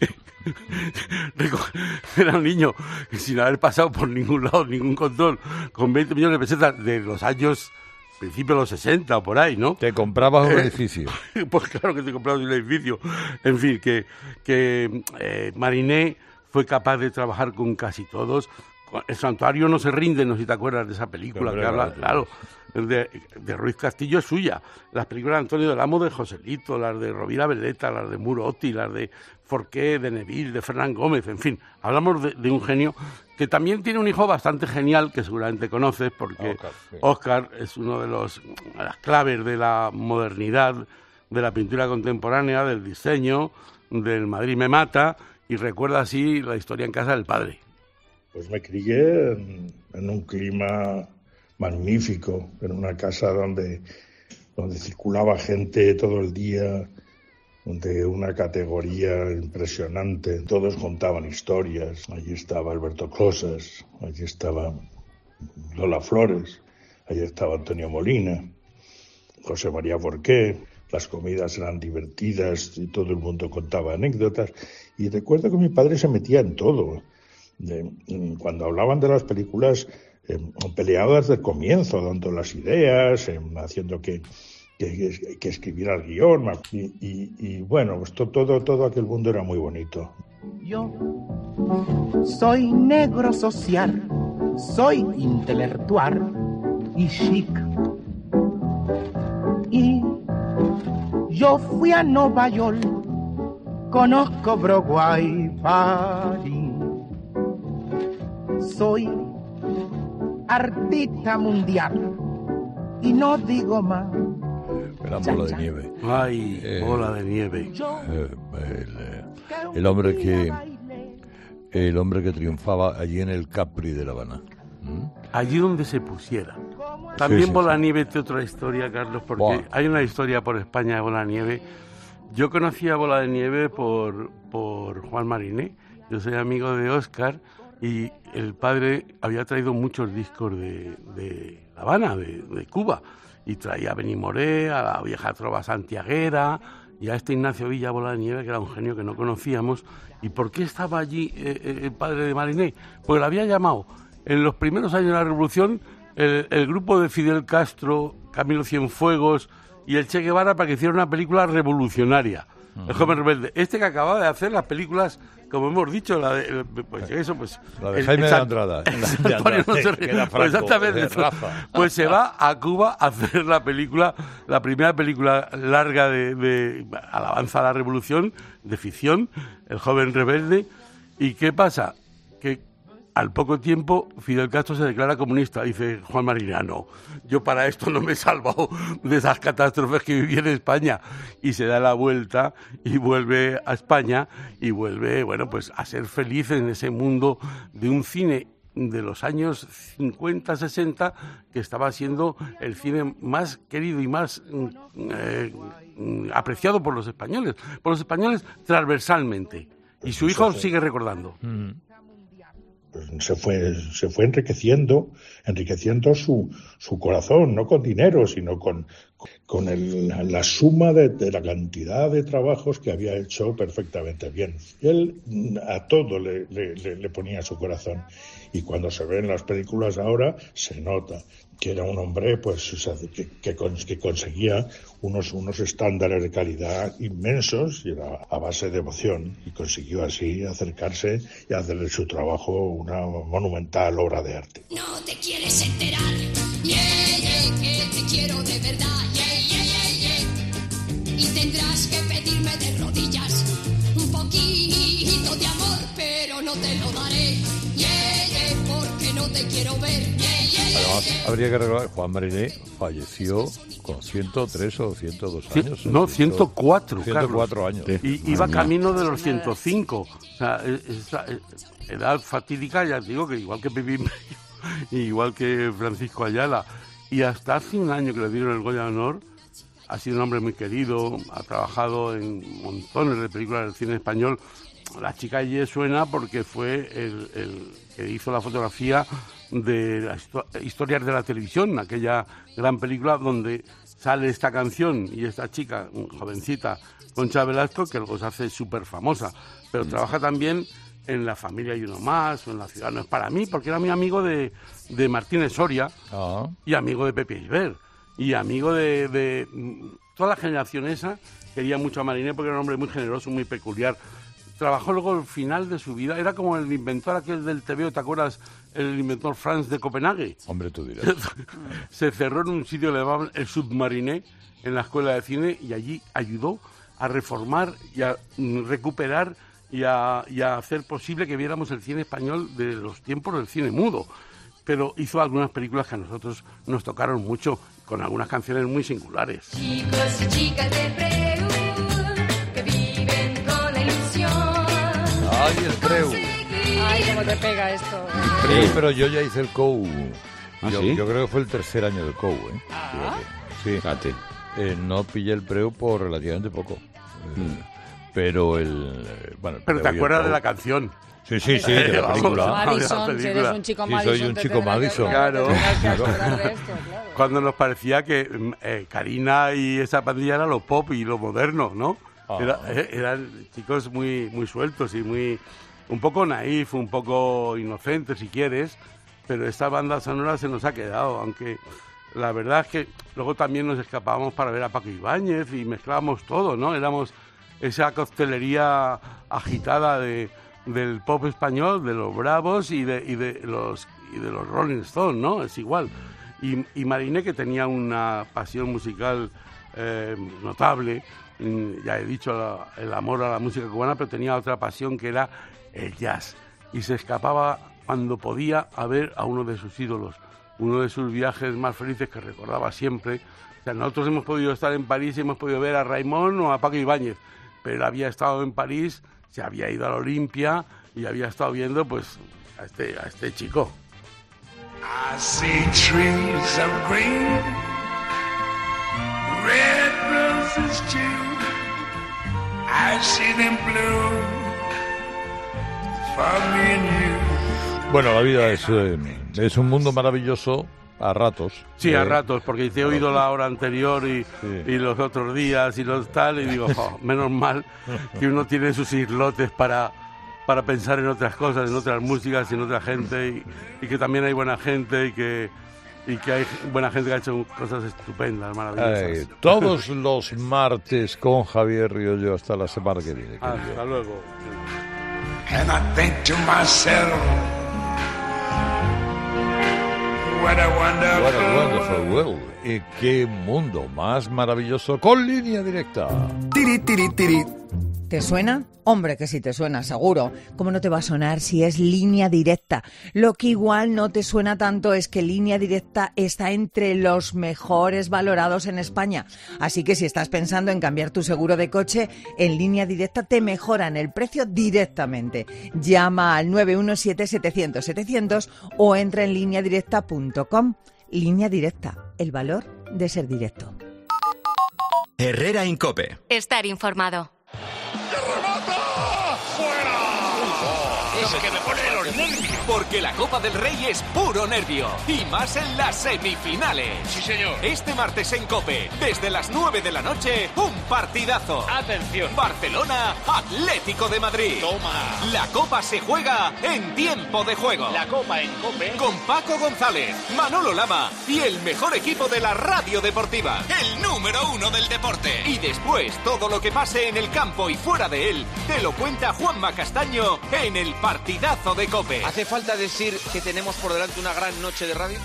era un niño sin haber pasado por ningún lado, ningún control, con veinte millones de pesetas de los años, principios de los sesenta o por ahí, ¿no? Te comprabas un edificio. Pues claro que te comprabas un edificio. En fin, que, que eh, Mariné fue capaz de trabajar con casi todos. El Santuario no se rinde, no sé si te acuerdas de esa película que habla, claro, de, de Ruiz Castillo es suya. Las películas de Antonio del Amo, de Joselito, las de Rovira Veleta, las de Murotti, las de Forqué, de Neville, de Fernán Gómez, en fin, hablamos de, de un genio que también tiene un hijo bastante genial que seguramente conoces porque Oscar, sí. Oscar es uno de los las claves de la modernidad, de la pintura contemporánea, del diseño, del Madrid me mata, y recuerda así la historia en casa del padre. Pues me crié en, en un clima magnífico, en una casa donde, donde circulaba gente todo el día, de una categoría impresionante. Todos contaban historias. Allí estaba Alberto Closas, allí estaba Lola Flores, allí estaba Antonio Molina, José María Forqué. Las comidas eran divertidas y todo el mundo contaba anécdotas. Y recuerdo que mi padre se metía en todo. De, cuando hablaban de las películas, eh, peleaba desde el comienzo, dando las ideas, eh, haciendo que, que, que escribiera el guión. Y, y, y bueno, pues to, todo, todo aquel mundo era muy bonito. Yo soy negro social, soy intelectual y chic. Y yo fui a Nueva York, conozco Broadway, París. Soy artista mundial y no digo más. Era Bola de Nieve. Ay, eh, Bola de Nieve. Eh, el, el hombre que el hombre que triunfaba allí en el Capri de La Habana. ¿Mm? Allí donde se pusiera. También sí, sí, Bola de sí. Nieve tiene otra historia, Carlos, porque Buah. hay una historia por España de Bola de Nieve. Yo conocí a Bola de Nieve por, por Juan Mariné. Yo soy amigo de Oscar. Y el padre había traído muchos discos de, de La Habana, de, de Cuba, y traía a Benny Moré, a la vieja trova santiaguera, y a este Ignacio Villa Bola de Nieve, que era un genio que no conocíamos. ¿Y por qué estaba allí eh, el padre de Mariné? Pues lo había llamado en los primeros años de la Revolución el, el grupo de Fidel Castro, Camilo Cienfuegos y el Che Guevara para que hiciera una película revolucionaria. Uh-huh. El joven rebelde. Este que acababa de hacer las películas, como hemos dicho, la de, pues eso, pues... La de Jaime el, el, de Andrada. El, el, de Andrada no se, que era Franco, pues exactamente. Rafa. Pues se va a Cuba a hacer la película, la primera película larga de, de alabanza a la revolución, de ficción, El joven rebelde. ¿Y qué pasa? Que al poco tiempo Fidel Castro se declara comunista. Dice Juan Marinano, yo para esto no me he salvado de esas catástrofes que viví en España. Y se da la vuelta y vuelve a España y vuelve, bueno, pues a ser feliz en ese mundo de un cine de los años cincuenta, sesenta, que estaba siendo el cine más querido y más eh, apreciado por los españoles, por los españoles transversalmente. Y su hijo sigue recordando. Mm. Se fue, se fue enriqueciendo, enriqueciendo su, su corazón, no con dinero, sino con, con el, la, la suma de, de la cantidad de trabajos que había hecho perfectamente bien. Él a todo le, le, le ponía su corazón, y cuando se ve en las películas ahora se nota que era un hombre pues o sea, que, que, que conseguía unos, unos estándares de calidad inmensos, y era a base de emoción, y consiguió así acercarse y hacer de su trabajo una monumental obra de arte. No te quieres enterar, yeah, yeah, que te quiero de verdad, yeah, yeah, yeah, yeah. Y tendrás que pedirme de rodillas un poquito de amor, pero no te lo daré, yeah, yeah, porque no te quiero ver, yeah, yeah, yeah. Además, habría que recordar, Juan Mariné falleció con ciento tres o ciento dos años. No, ciento cuatro, ciento cuatro Carlos. años. Y iba camino de los ciento cinco. O sea, esa edad fatídica, ya digo que igual que Pepín, igual que Francisco Ayala, y hasta hace un año que le dieron el Goya de Honor, ha sido un hombre muy querido, ha trabajado en montones de películas del cine español. La chica Y suena porque fue el, el que hizo la fotografía de las historias de la televisión, aquella gran película donde sale esta canción y esta chica, jovencita, Concha Velasco, que luego se hace súper famosa. Pero trabaja también en La familia y uno más, o en La ciudad no es para mí, porque era muy amigo de, de Martínez Soria, ah. y amigo de Pepe Isbert, y amigo de, de toda la generación esa. Quería mucho a Mariné porque era un hombre muy generoso, muy peculiar. Trabajó luego el final de su vida, era como el inventor aquel del T V O, ¿te acuerdas? El inventor Franz de Copenhague. Hombre, tú dirás. Se cerró en un sitio que le llamaban el Submariné, en la escuela de cine, y allí ayudó a reformar y a recuperar y a, y a hacer posible que viéramos el cine español de los tiempos del cine mudo. Pero hizo algunas películas que a nosotros nos tocaron mucho, con algunas canciones muy singulares. Chicos y chicas de Preu, que viven con la ilusión. ¡Ay, el Preu! Ay, cómo te pega esto. Sí, pero yo ya hice el C O U. ¿Ah, yo, sí? yo creo que fue el tercer año del C O U, ¿eh? Ah. Sí. Fíjate. Eh, no pillé el Preu por relativamente poco. Eh, Mm. Pero el... eh, Bueno, el Pero te Preu y el acuerdas C O U. de la canción. Sí, sí, sí, de la película. Madison, si eres un chico Sí, Madison, soy un te chico tendrás que- Madison. Claro. te tendrás que acordar de esto, claro. Cuando nos parecía que eh, Karina y esa pandilla era lo pop y lo moderno, ¿no? Ah. Era- eh, eran chicos muy muy sueltos y muy un poco naif, un poco inocentes si quieres, pero esta banda sonora se nos ha quedado, aunque la verdad es que luego también nos escapábamos para ver a Paco Ibáñez y mezclábamos todo, ¿no? Éramos esa coctelería agitada de, del pop español, de los Bravos y de, y de los y de los Rolling Stones, ¿no? Es igual. Y, y Mariné, que tenía una pasión musical eh, notable, mm, ya he dicho la- el amor a la música cubana, pero tenía otra pasión que era el jazz. Y se escapaba cuando podía a ver a uno de sus ídolos, uno de sus viajes más felices que recordaba siempre. O sea, nosotros hemos podido estar en París y hemos podido ver a Raimón o a Paco Ibáñez, pero él había estado en París, se había ido a la Olimpia y había estado viendo pues a este, a este chico. I see trees of green, red roses too. I see them blue for me and you. Bueno, la vida es, eh, es un mundo maravilloso a ratos. Sí, a Eh, ratos, porque te he oído la hora anterior y, y los otros días y los tal, y digo, jo, menos mal que uno tiene sus islotes para, para pensar en otras cosas, en otras músicas, en otra gente, y, y que también hay buena gente y que, y que hay buena gente que ha hecho cosas estupendas, maravillosas. eh, todos los martes con Javier Riollo hasta la semana que viene. querido. Hasta luego. And I think to myself, what a wonderful, What a wonderful world. Y qué mundo más maravilloso con Línea Directa. Tiri, tiri, tiri. ¿Te suena? Hombre, que sí te suena, seguro. ¿Cómo no te va a sonar si es Línea Directa? Lo que igual no te suena tanto es que Línea Directa está entre los mejores valorados en España. Así que si estás pensando en cambiar tu seguro de coche, en Línea Directa te mejoran el precio directamente. Llama al nueve uno siete, setecientos, setecientos o entra en línea directa punto com. Línea Directa, el valor de ser directo. Herrera Incope. Estar informado. Es que me pone de los nervios. Porque la Copa del Rey es puro nervio. Y más en las semifinales. Sí, señor. Este martes en COPE, desde las nueve de la noche, un partidazo. Atención. Barcelona, Atlético de Madrid. Toma. La Copa se juega en tiempo de juego. La Copa en COPE. Con Paco González, Manolo Lama y el mejor equipo de la radio deportiva. El número uno del deporte. Y después, todo lo que pase en el campo y fuera de él, te lo cuenta Juanma Castaño en el partidazo de COPE. ¿Hace falta decir que tenemos por delante una gran noche de radio?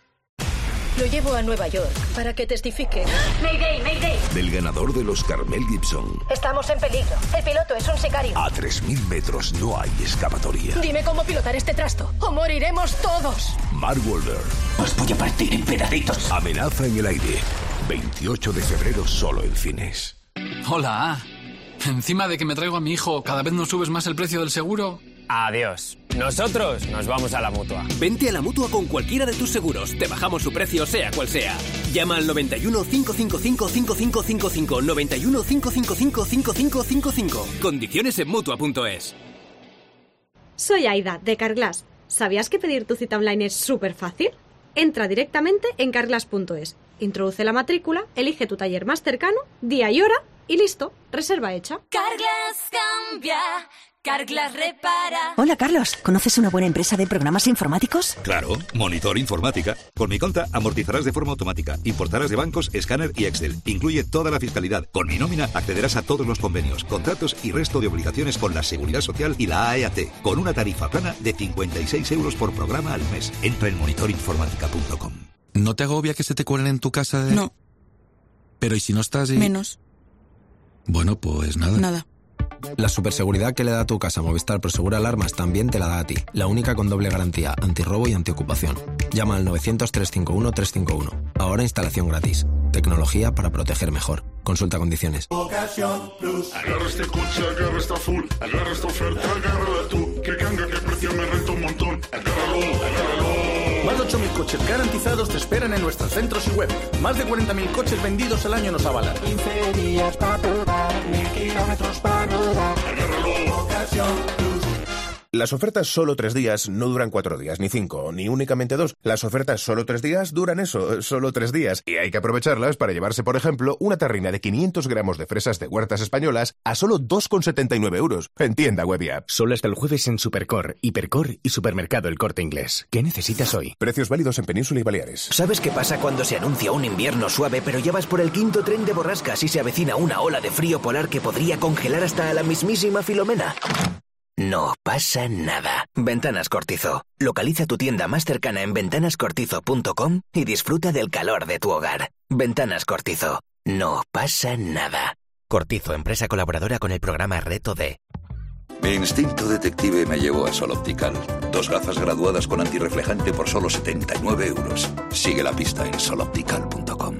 Lo llevo a Nueva York para que testifique. Mayday, Mayday. Del ganador del Oscar Mel Gibson. Estamos en peligro. El piloto es un sicario. A tres mil metros no hay escapatoria. Dime cómo pilotar este trasto o moriremos todos. Mark Wahlberg. Os voy a partir en pedacitos. Amenaza en el aire. veintiocho de febrero solo en cines. Hola. Encima de que me traigo a mi hijo, ¿cada vez nos subes más el precio del seguro? Adiós. Nosotros nos vamos a la Mutua. Vente a la Mutua con cualquiera de tus seguros. Te bajamos su precio, sea cual sea. Llama al noventa y uno, cinco cinco cinco, cinco cinco cinco cinco. noventa y uno, cinco cinco cinco, cinco cinco cinco cinco. Condiciones en Mutua punto es. Soy Aida, de Carglass. ¿Sabías que pedir tu cita online es súper fácil? Entra directamente en carglass punto es. Introduce la matrícula, elige tu taller más cercano, día y hora y listo. Reserva hecha. Carglass cambia. Carglass repara. Hola Carlos, ¿conoces una buena empresa de programas informáticos? Claro, Monitor Informática. Con mi conta amortizarás de forma automática, importarás de bancos, escáner y Excel. Incluye toda la fiscalidad. Con mi nómina accederás a todos los convenios, contratos y resto de obligaciones con la Seguridad Social y la A E A T, con una tarifa plana de cincuenta y seis euros por programa al mes. Entra en monitor informática punto com. ¿No te agobia que se te cuelen en tu casa de...? No. Pero ¿y si no estás y...? Menos. Bueno, pues nada. Nada. La superseguridad que le da a tu casa Movistar Prosegura Alarmas también te la da a ti. La única con doble garantía, antirrobo y antiocupación. Llama al novecientos, trescientos cincuenta y uno, trescientos cincuenta y uno. Ahora instalación gratis. Tecnología para proteger mejor. Consulta condiciones. Ocasión Plus. Agarra este coche, agarra esta full. Agarra esta oferta, agárrala tú. Que ganga, que precio me renta un montón. Agárralo, agárralo. Más de ocho mil coches garantizados te esperan en nuestros centros y web. Más de cuarenta mil coches vendidos al año nos avalan. quince días para probar, mil kilómetros para rodar. Agárralo, Ocasión Plus. Las ofertas solo tres días no duran cuatro días, ni cinco, ni únicamente dos. Las ofertas solo tres días duran eso, solo tres días. Y hay que aprovecharlas para llevarse, por ejemplo, una tarrina de quinientos gramos de fresas de huertas españolas a solo dos con setenta y nueve euros. En tienda web y app. Solo hasta el jueves en Supercor, Hipercor y Supermercado El Corte Inglés. ¿Qué necesitas hoy? Precios válidos en Península y Baleares. ¿Sabes qué pasa cuando se anuncia un invierno suave, pero ya vas por el quinto tren de borrascas y se avecina una ola de frío polar que podría congelar hasta a la mismísima Filomena? No pasa nada. Ventanas Cortizo. Localiza tu tienda más cercana en ventanas cortizo punto com y disfruta del calor de tu hogar. Ventanas Cortizo. No pasa nada. Cortizo, empresa colaboradora con el programa Reto D. Mi instinto detective me llevó a Sol Optical. Dos gafas graduadas con antirreflejante por solo setenta y nueve euros. Sigue la pista en sol optical punto com.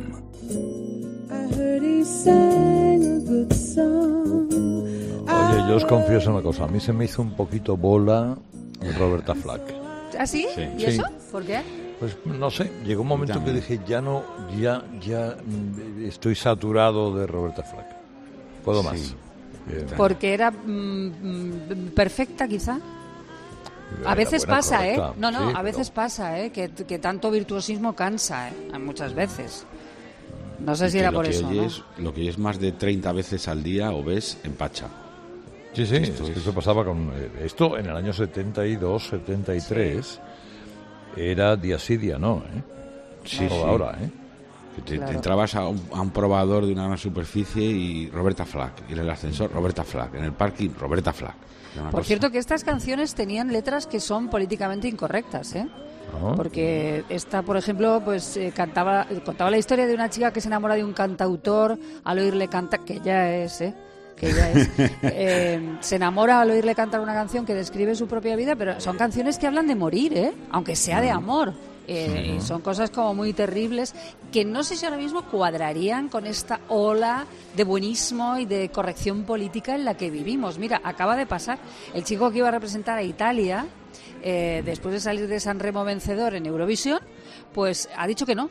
Oye, yo os confieso una cosa. A mí se me hizo un poquito bola Roberta Flack. ¿Ah, sí? Sí. ¿Y Sí. eso? ¿Por qué? Pues no sé, llegó un momento Ya. que dije, ya no, ya, ya mm, estoy saturado de Roberta Flack. Puedo más. Sí. Eh, Porque era mm, mm, perfecta, quizá. Era A veces buena, pasa, ¿eh? correcta, No, no, sí, a veces pasa, ¿eh? Que, que tanto virtuosismo cansa, ¿eh? Muchas veces. No sé si Que era lo por que eso, ¿no? oyes, Lo que oyes más de treinta veces al día o ves empacha. Sí, sí, Esto es que es- eso pasaba con... eh, Esto en el año setenta y dos, setenta y tres era día sí, día no, ¿eh? Sí, O sí. ahora, ¿eh? Que te, te Claro. entrabas a un, a un probador de una gran superficie y Roberta Flack. Y en el ascensor, Roberta Flack. En el parking, Roberta Flack. Era una Por cosa- cierto, que estas canciones tenían letras que son políticamente incorrectas, ¿eh? Ah. Porque esta, por ejemplo, pues eh, cantaba, contaba la historia de una chica que se enamora de un cantautor al oírle cantar, que ya es, ¿eh? Que ya es. Eh, se enamora al oírle cantar una canción que describe su propia vida, pero son canciones que hablan de morir, ¿eh? Aunque sea de amor. Eh, y son cosas como muy terribles que no sé si ahora mismo cuadrarían con esta ola de buenismo y de corrección política en la que vivimos. Mira, acaba de pasar el chico que iba a representar a Italia eh, después de salir de San Remo vencedor en Eurovisión, pues ha dicho que no,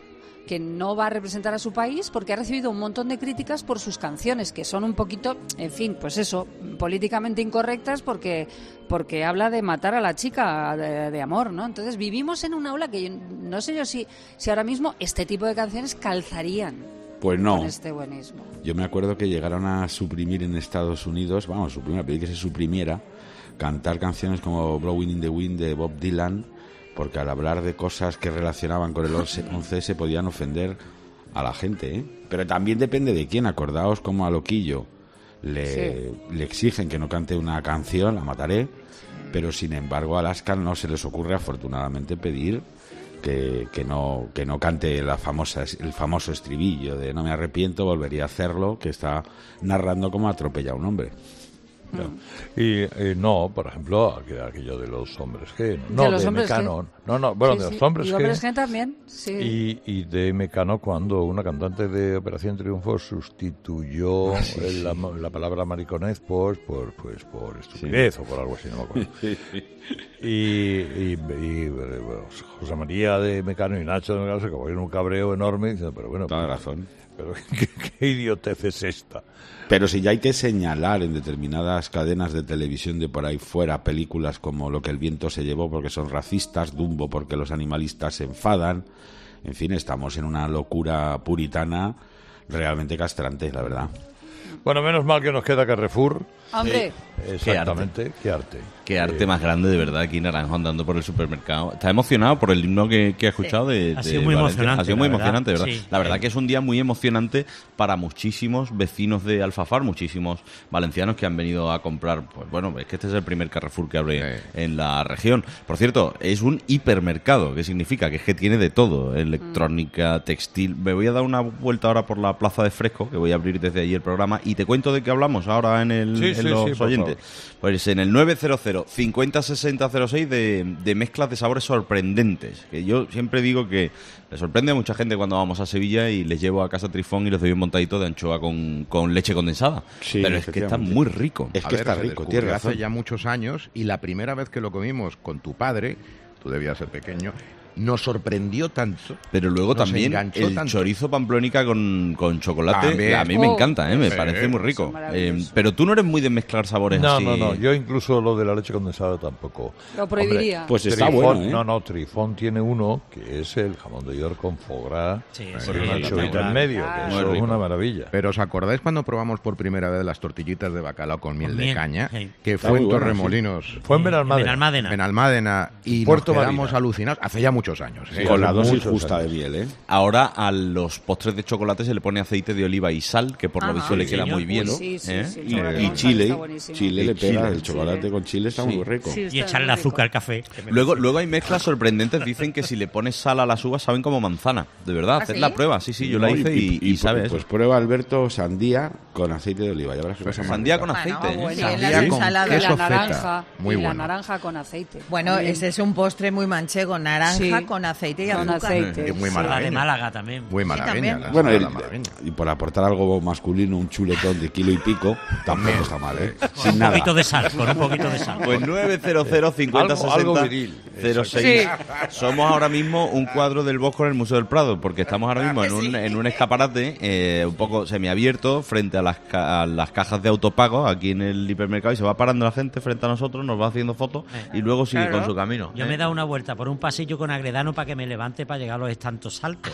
que no va a representar a su país porque ha recibido un montón de críticas por sus canciones, que son un poquito, en fin, pues eso, políticamente incorrectas porque porque habla de matar a la chica de, de amor, ¿no? Entonces vivimos en una ola que yo, no sé yo si, si ahora mismo este tipo de canciones calzarían pues no. con este buenismo. Yo me acuerdo que llegaron a suprimir en Estados Unidos, vamos, suprimir, pedir que se suprimiera cantar canciones como Blowing in the Wind de Bob Dylan, porque al hablar de cosas que relacionaban con el once ese podían ofender a la gente, ¿eh? Pero también depende de quién. Acordaos como a Loquillo le, sí. le exigen que no cante una canción, la mataré, pero sin embargo a Alaska no se les ocurre afortunadamente pedir que, que no que no cante la famosa el famoso estribillo de no me arrepiento, volvería a hacerlo, que está narrando cómo atropella a un hombre. No. Y eh, no, por ejemplo, aquello de los hombres G. No, de, los de hombres Mecano. G. No, no, bueno, sí, de sí. los hombres y G. hombres G también, sí. Y, y de Mecano cuando una cantante de Operación Triunfo sustituyó ah, sí, la, sí. la palabra mariconez pues, por, pues, por estupidez sí. o por algo así, no me acuerdo. Sí, sí. Y, y, y bueno, José María de Mecano y Nacho de Mecano se acabó en un cabreo enorme diciendo, pero bueno, toda razón. Pero ¿qué, qué idiotez es esta? Pero si ya hay que señalar en determinadas cadenas de televisión de por ahí fuera películas como Lo que el viento se llevó porque son racistas, Dumbo porque los animalistas se enfadan, en fin, estamos en una locura puritana realmente castrante, la verdad. Bueno, menos mal que nos queda Carrefour. Hombre, sí, exactamente, qué arte. Qué arte, qué arte eh, más grande, de verdad, aquí Naranjo andando por el supermercado. Está emocionado por el himno que, que ha escuchado de, ha de sido muy Valencia. emocionante. Ha sido muy la emocionante, verdad. ¿verdad? Sí. La verdad que es un día muy emocionante para muchísimos vecinos de Alfafar, muchísimos valencianos que han venido a comprar. Pues bueno, es que este es el primer Carrefour que abre sí. en la región. Por cierto, es un hipermercado, que significa que es que tiene de todo, electrónica, textil. Me voy a dar una vuelta ahora por la Plaza de Fresco, que voy a abrir desde ahí el programa, y te cuento de qué hablamos ahora en, el, sí, en sí, los sí, oyentes. Pues en el nueve cero cero cincuenta sesenta cero seis de, de mezclas de sabores sorprendentes, que yo siempre digo que le sorprende a mucha gente cuando vamos a Sevilla y les llevo a casa Trifón y les doy un montadito de anchoa con, con leche condensada, sí, pero es que está muy rico. Es que a está ver, rico, tiene razón. Hace ya muchos años y la primera vez que lo comimos con tu padre, tú debías ser pequeño, nos sorprendió tanto. Pero luego también el tanto. chorizo pamplónica con, con chocolate, también. a mí me oh, encanta, ¿eh? me sí, parece muy rico. Eh, pero tú no eres muy de mezclar sabores no, así. No, no, yo incluso lo de la leche condensada tampoco. Lo prohibiría. Hombre, pues está Trifón, bueno, ¿eh? No, no, Trifón tiene uno que es el jamón de York con foie gras sí, y sí, una sí, chuleta sí, en medio, ah, que eso es una maravilla. Pero ¿os acordáis cuando probamos por primera vez las tortillitas de bacalao con miel Con de miel, caña? sí. Que Está fue muy en buena, Torremolinos. Sí. Fue en Benalmádena. Benalmádena. Benalmádena. Y Puerto nos quedamos Marina. alucinados hace ya muchos años. ¿eh? Con la dosis muchos justa años. de miel, ¿eh? Ahora a los postres de chocolate se le pone aceite de oliva y sal, que por lo Ajá. visto le Sí, queda señor. muy bien. Uy, sí, sí, ¿eh? sí, el y, chocolate y con sal chile. está buenísimo. Chile Y le pega, chile. el chocolate Sí. con chile está Sí. muy rico. Sí, Y está echarle muy rico. azúcar al café. que me Luego, gusta. luego hay mezclas sorprendentes. Dicen que si le pones sal a las uvas saben como manzana. De verdad, ¿Ah, haced sí? la prueba. Sí, sí, yo la No, hice y, y, y sabe pues, eso. pues prueba, Alberto, sandía con aceite de oliva. Ya verás que cosa más Sandía rica. con aceite. Bueno, ¿eh? bueno. Sandía las con ensaladas. Y queso la feta. naranja, Muy y la bueno. naranja con aceite. Bueno, También. ese es un postre muy manchego, naranja Sí. con aceite y Con azúcar. aceite. Es muy Sí. La de malagueña. Málaga también. Muy malagueña. también. la Bueno, ensalada el- malagueña. y por aportar algo masculino, un chuletón de kilo y pico, tampoco está mal, ¿eh? Con Sin un nada. poquito de sal, con un poquito de sal. Pues nueve cero cero cincuenta Algo- algo sesenta viril. cero seis. Somos ahora mismo un cuadro del Bosco en el Museo del Prado, porque estamos ahora mismo en un, en un escaparate eh, un poco semiabierto frente a las, ca- a las cajas de autopago aquí en el hipermercado, y se va parando la gente frente a nosotros, nos va haciendo fotos y luego sigue Claro. con su camino. Yo ¿eh? me he dado una vuelta por un pasillo con agredano para que me levante para llegar a los tantos saltos.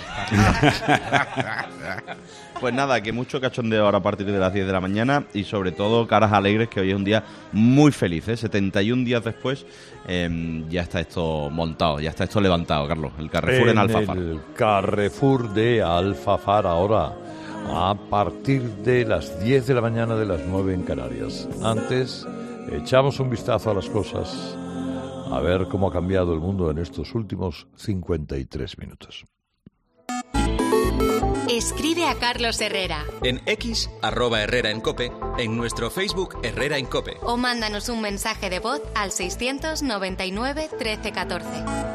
Pues nada, que mucho cachondeo ahora a partir de las diez de la mañana y sobre todo caras alegres, que hoy es un día muy feliz, ¿eh? setenta y un días después eh, ya está esto montado, ya está esto levantado, Carlos, el Carrefour en, Alfafar. El Carrefour de Alfafar ahora, a partir de las diez de la mañana, de las nueve en Canarias. Antes, echamos un vistazo a las cosas, a ver cómo ha cambiado el mundo en estos últimos cincuenta y tres minutos. Escribe a Carlos Herrera En X, arroba Herrera en Cope, en nuestro Facebook Herrera en Cope. o mándanos un mensaje de voz al seiscientos noventa y nueve trece catorce.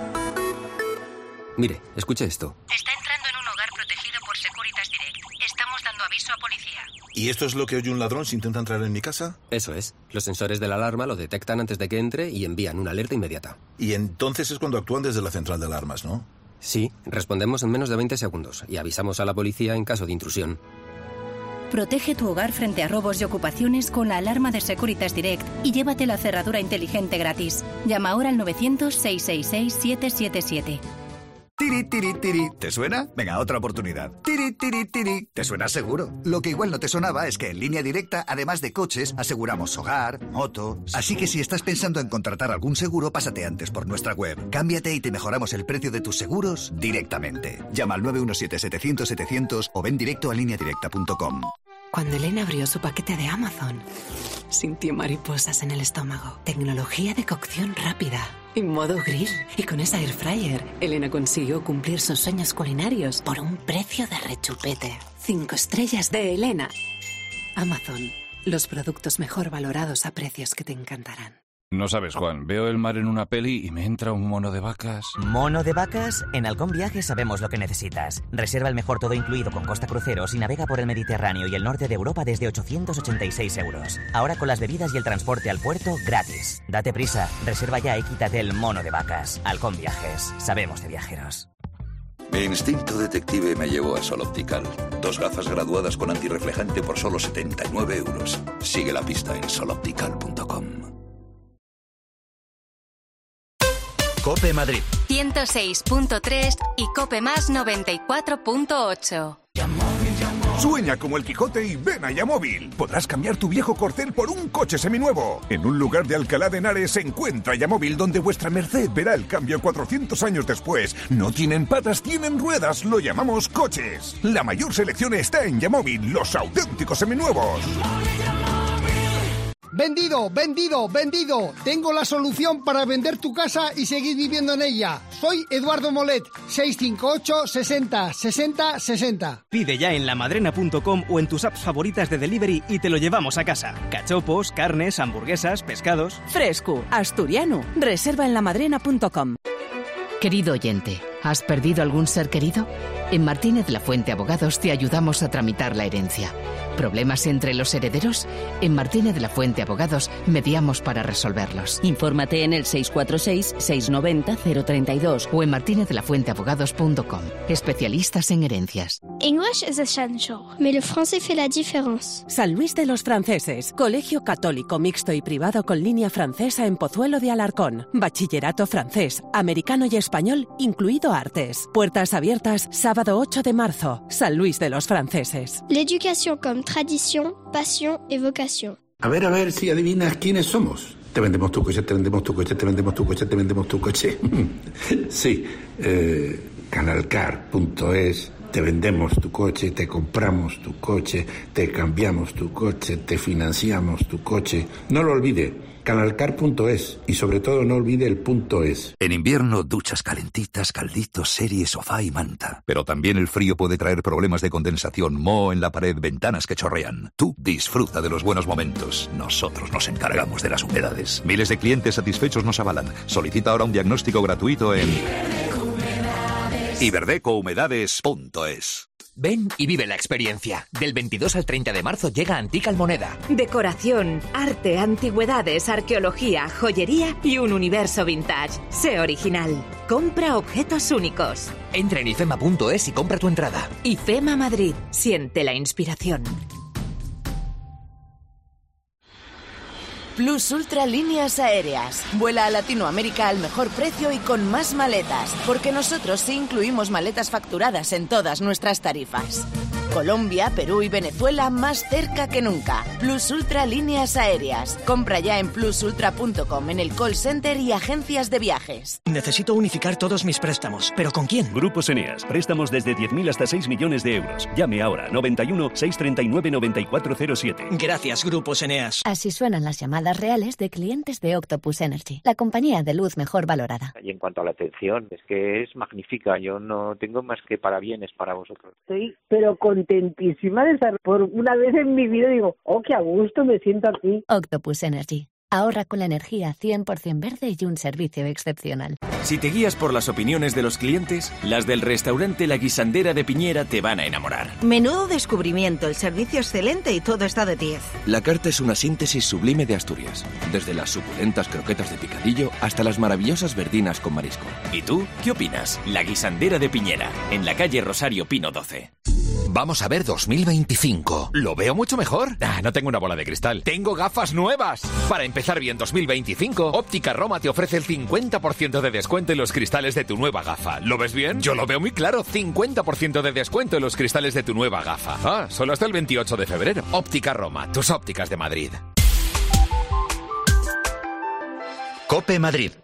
Mire, escuche esto. Está entrando en un hogar protegido por Securitas Direct. Estamos dando aviso a policía. ¿Y esto es lo que oye un ladrón si intenta entrar en mi casa? Eso es. Los sensores de la alarma lo detectan antes de que entre y envían una alerta inmediata. Y entonces es cuando actúan desde la central de alarmas, ¿no? Sí, respondemos en menos de veinte segundos y avisamos a la policía en caso de intrusión. Protege tu hogar frente a robos y ocupaciones con la alarma de Securitas Direct y llévate la cerradura inteligente gratis. Llama ahora al novecientos, seiscientos sesenta y seis, siete siete siete. Tiri, tiri, tiri. ¿Te suena? Venga, otra oportunidad. Tiri, tiri, tiri. ¿Te suena seguro? Lo que igual no te sonaba es que en Línea Directa, además de coches, aseguramos hogar, moto... Así que si estás pensando en contratar algún seguro, pásate antes por nuestra web. Cámbiate y te mejoramos el precio de tus seguros directamente. Llama al nueve uno siete, setecientos, setecientos o ven directo a línea directa punto com. Cuando Elena abrió su paquete de Amazon, sintió mariposas en el estómago. Tecnología de cocción rápida y modo grill. Y con esa air fryer, Elena consiguió cumplir sus sueños culinarios por un precio de rechupete. Cinco estrellas de Elena. Amazon, los productos mejor valorados a precios que te encantarán. No sabes, Juan, veo el mar en una peli y me entra un mono de vacas. ¿Mono de vacas? En Halcón Viajes sabemos lo que necesitas. Reserva el mejor todo incluido con Costa Cruceros y navega por el Mediterráneo y el norte de Europa desde ochocientos ochenta y seis euros. Ahora con las bebidas y el transporte al puerto gratis. Date prisa, reserva ya y quítate el mono de vacas. Halcón Viajes, sabemos de viajeros. Mi instinto detective me llevó a Sol Optical. Dos gafas graduadas con antirreflejante por solo setenta y nueve euros. Sigue la pista en sol optical punto com. COPE Madrid ciento seis punto tres y COPE Más noventa y cuatro punto ocho. Sueña como el Quijote y ven a Yamóvil. Podrás cambiar tu viejo Corcel por un coche seminuevo. En un lugar de Alcalá de Henares se encuentra Yamóvil, donde vuestra merced verá el cambio cuatrocientos años después. No tienen patas, tienen ruedas. Lo llamamos coches. La mayor selección está en Yamóvil, los auténticos seminuevos. Vendido, vendido, vendido. Tengo la solución para vender tu casa y seguir viviendo en ella. Soy Eduardo Molet, seis cinco ocho, sesenta, sesenta, sesenta. Pide ya en lamadrena punto com o en tus apps favoritas de delivery y te lo llevamos a casa. Cachopos, carnes, hamburguesas, pescados. Fresco, asturiano. Reserva en lamadrena punto com. Querido oyente, ¿has perdido algún ser querido? En Martínez La Fuente Abogados te ayudamos a tramitar la herencia. ¿Problemas entre los herederos? En Martínez La Fuente Abogados mediamos para resolverlos. Infórmate en el seis cuatro seis, seis nueve cero, cero tres dos o en martinez de la fuente abogados punto com. Especialistas en herencias. English is essential, mais le français fait la différence. San Luis de los Franceses, colegio católico mixto y privado con línea francesa en Pozuelo de Alarcón. Bachillerato francés, americano y español, incluido artes. Puertas abiertas sábado ocho de marzo. San Luis de los Franceses. L'éducation comme tradition, passion et vocation. A ver, a ver si adivinas quiénes somos. Te vendemos tu coche, te vendemos tu coche, te vendemos tu coche, te vendemos tu coche. Sí, eh, canalcar punto es. Te vendemos tu coche, te compramos tu coche, te cambiamos tu coche, te financiamos tu coche. No lo olvide. Canalcar punto es y sobre todo no olvide el punto es. En invierno, duchas calentitas, calditos, serie, sofá y manta. Pero también el frío puede traer problemas de condensación, moho en la pared, ventanas que chorrean. Tú disfruta de los buenos momentos. Nosotros nos encargamos de las humedades. Miles de clientes satisfechos nos avalan. Solicita ahora un diagnóstico gratuito en iberdeco humedades punto es. Ven y vive la experiencia. Del veintidós al treinta de marzo llega Antica Almoneda. Decoración, arte, antigüedades, arqueología, joyería y un universo vintage. Sé original. Compra objetos únicos. Entra en ifema punto es y compra tu entrada. IFEMA Madrid. Siente la inspiración. Plus Ultra Líneas Aéreas. Vuela a Latinoamérica al mejor precio y con más maletas, porque nosotros sí incluimos maletas facturadas en todas nuestras tarifas. Colombia, Perú y Venezuela más cerca que nunca. Plus Ultra Líneas Aéreas. Compra ya en plus ultra punto com en el call center y agencias de viajes. Necesito unificar todos mis préstamos, ¿pero con quién? Grupos Eneas. Préstamos desde diez mil hasta seis millones de euros. Llame ahora. noventa y uno, seiscientos treinta y nueve, noventa y cuatro cero siete. Gracias, Grupos Eneas. Así suenan las llamadas reales de clientes de Octopus Energy, la compañía de luz mejor valorada. Y en cuanto a la atención, es que es magnífica. Yo no tengo más que parabienes para vosotros. Estoy, pero contentísima de estar por una vez en mi vida. Digo, oh, qué a gusto me siento aquí. Octopus Energy. Ahorra con la energía cien por ciento verde y un servicio excepcional. Si te guías por las opiniones de los clientes, las del restaurante La Guisandera de Piñera te van a enamorar. Menudo descubrimiento, el servicio excelente y todo está de diez. La carta es una síntesis sublime de Asturias. Desde las suculentas croquetas de picadillo hasta las maravillosas verdinas con marisco. ¿Y tú qué opinas? La Guisandera de Piñera, en la calle Rosario Pino doce. Vamos a ver dos mil veinticinco. ¿Lo veo mucho mejor? Ah, no tengo una bola de cristal. ¡Tengo gafas nuevas! Para empezar bien dos mil veinticinco, Óptica Roma te ofrece el cincuenta por ciento de descuento en los cristales de tu nueva gafa. ¿Lo ves bien? Yo lo veo muy claro. cincuenta por ciento de descuento en los cristales de tu nueva gafa. Ah, solo hasta el veintiocho de febrero. Óptica Roma, tus ópticas de Madrid. COPE Madrid.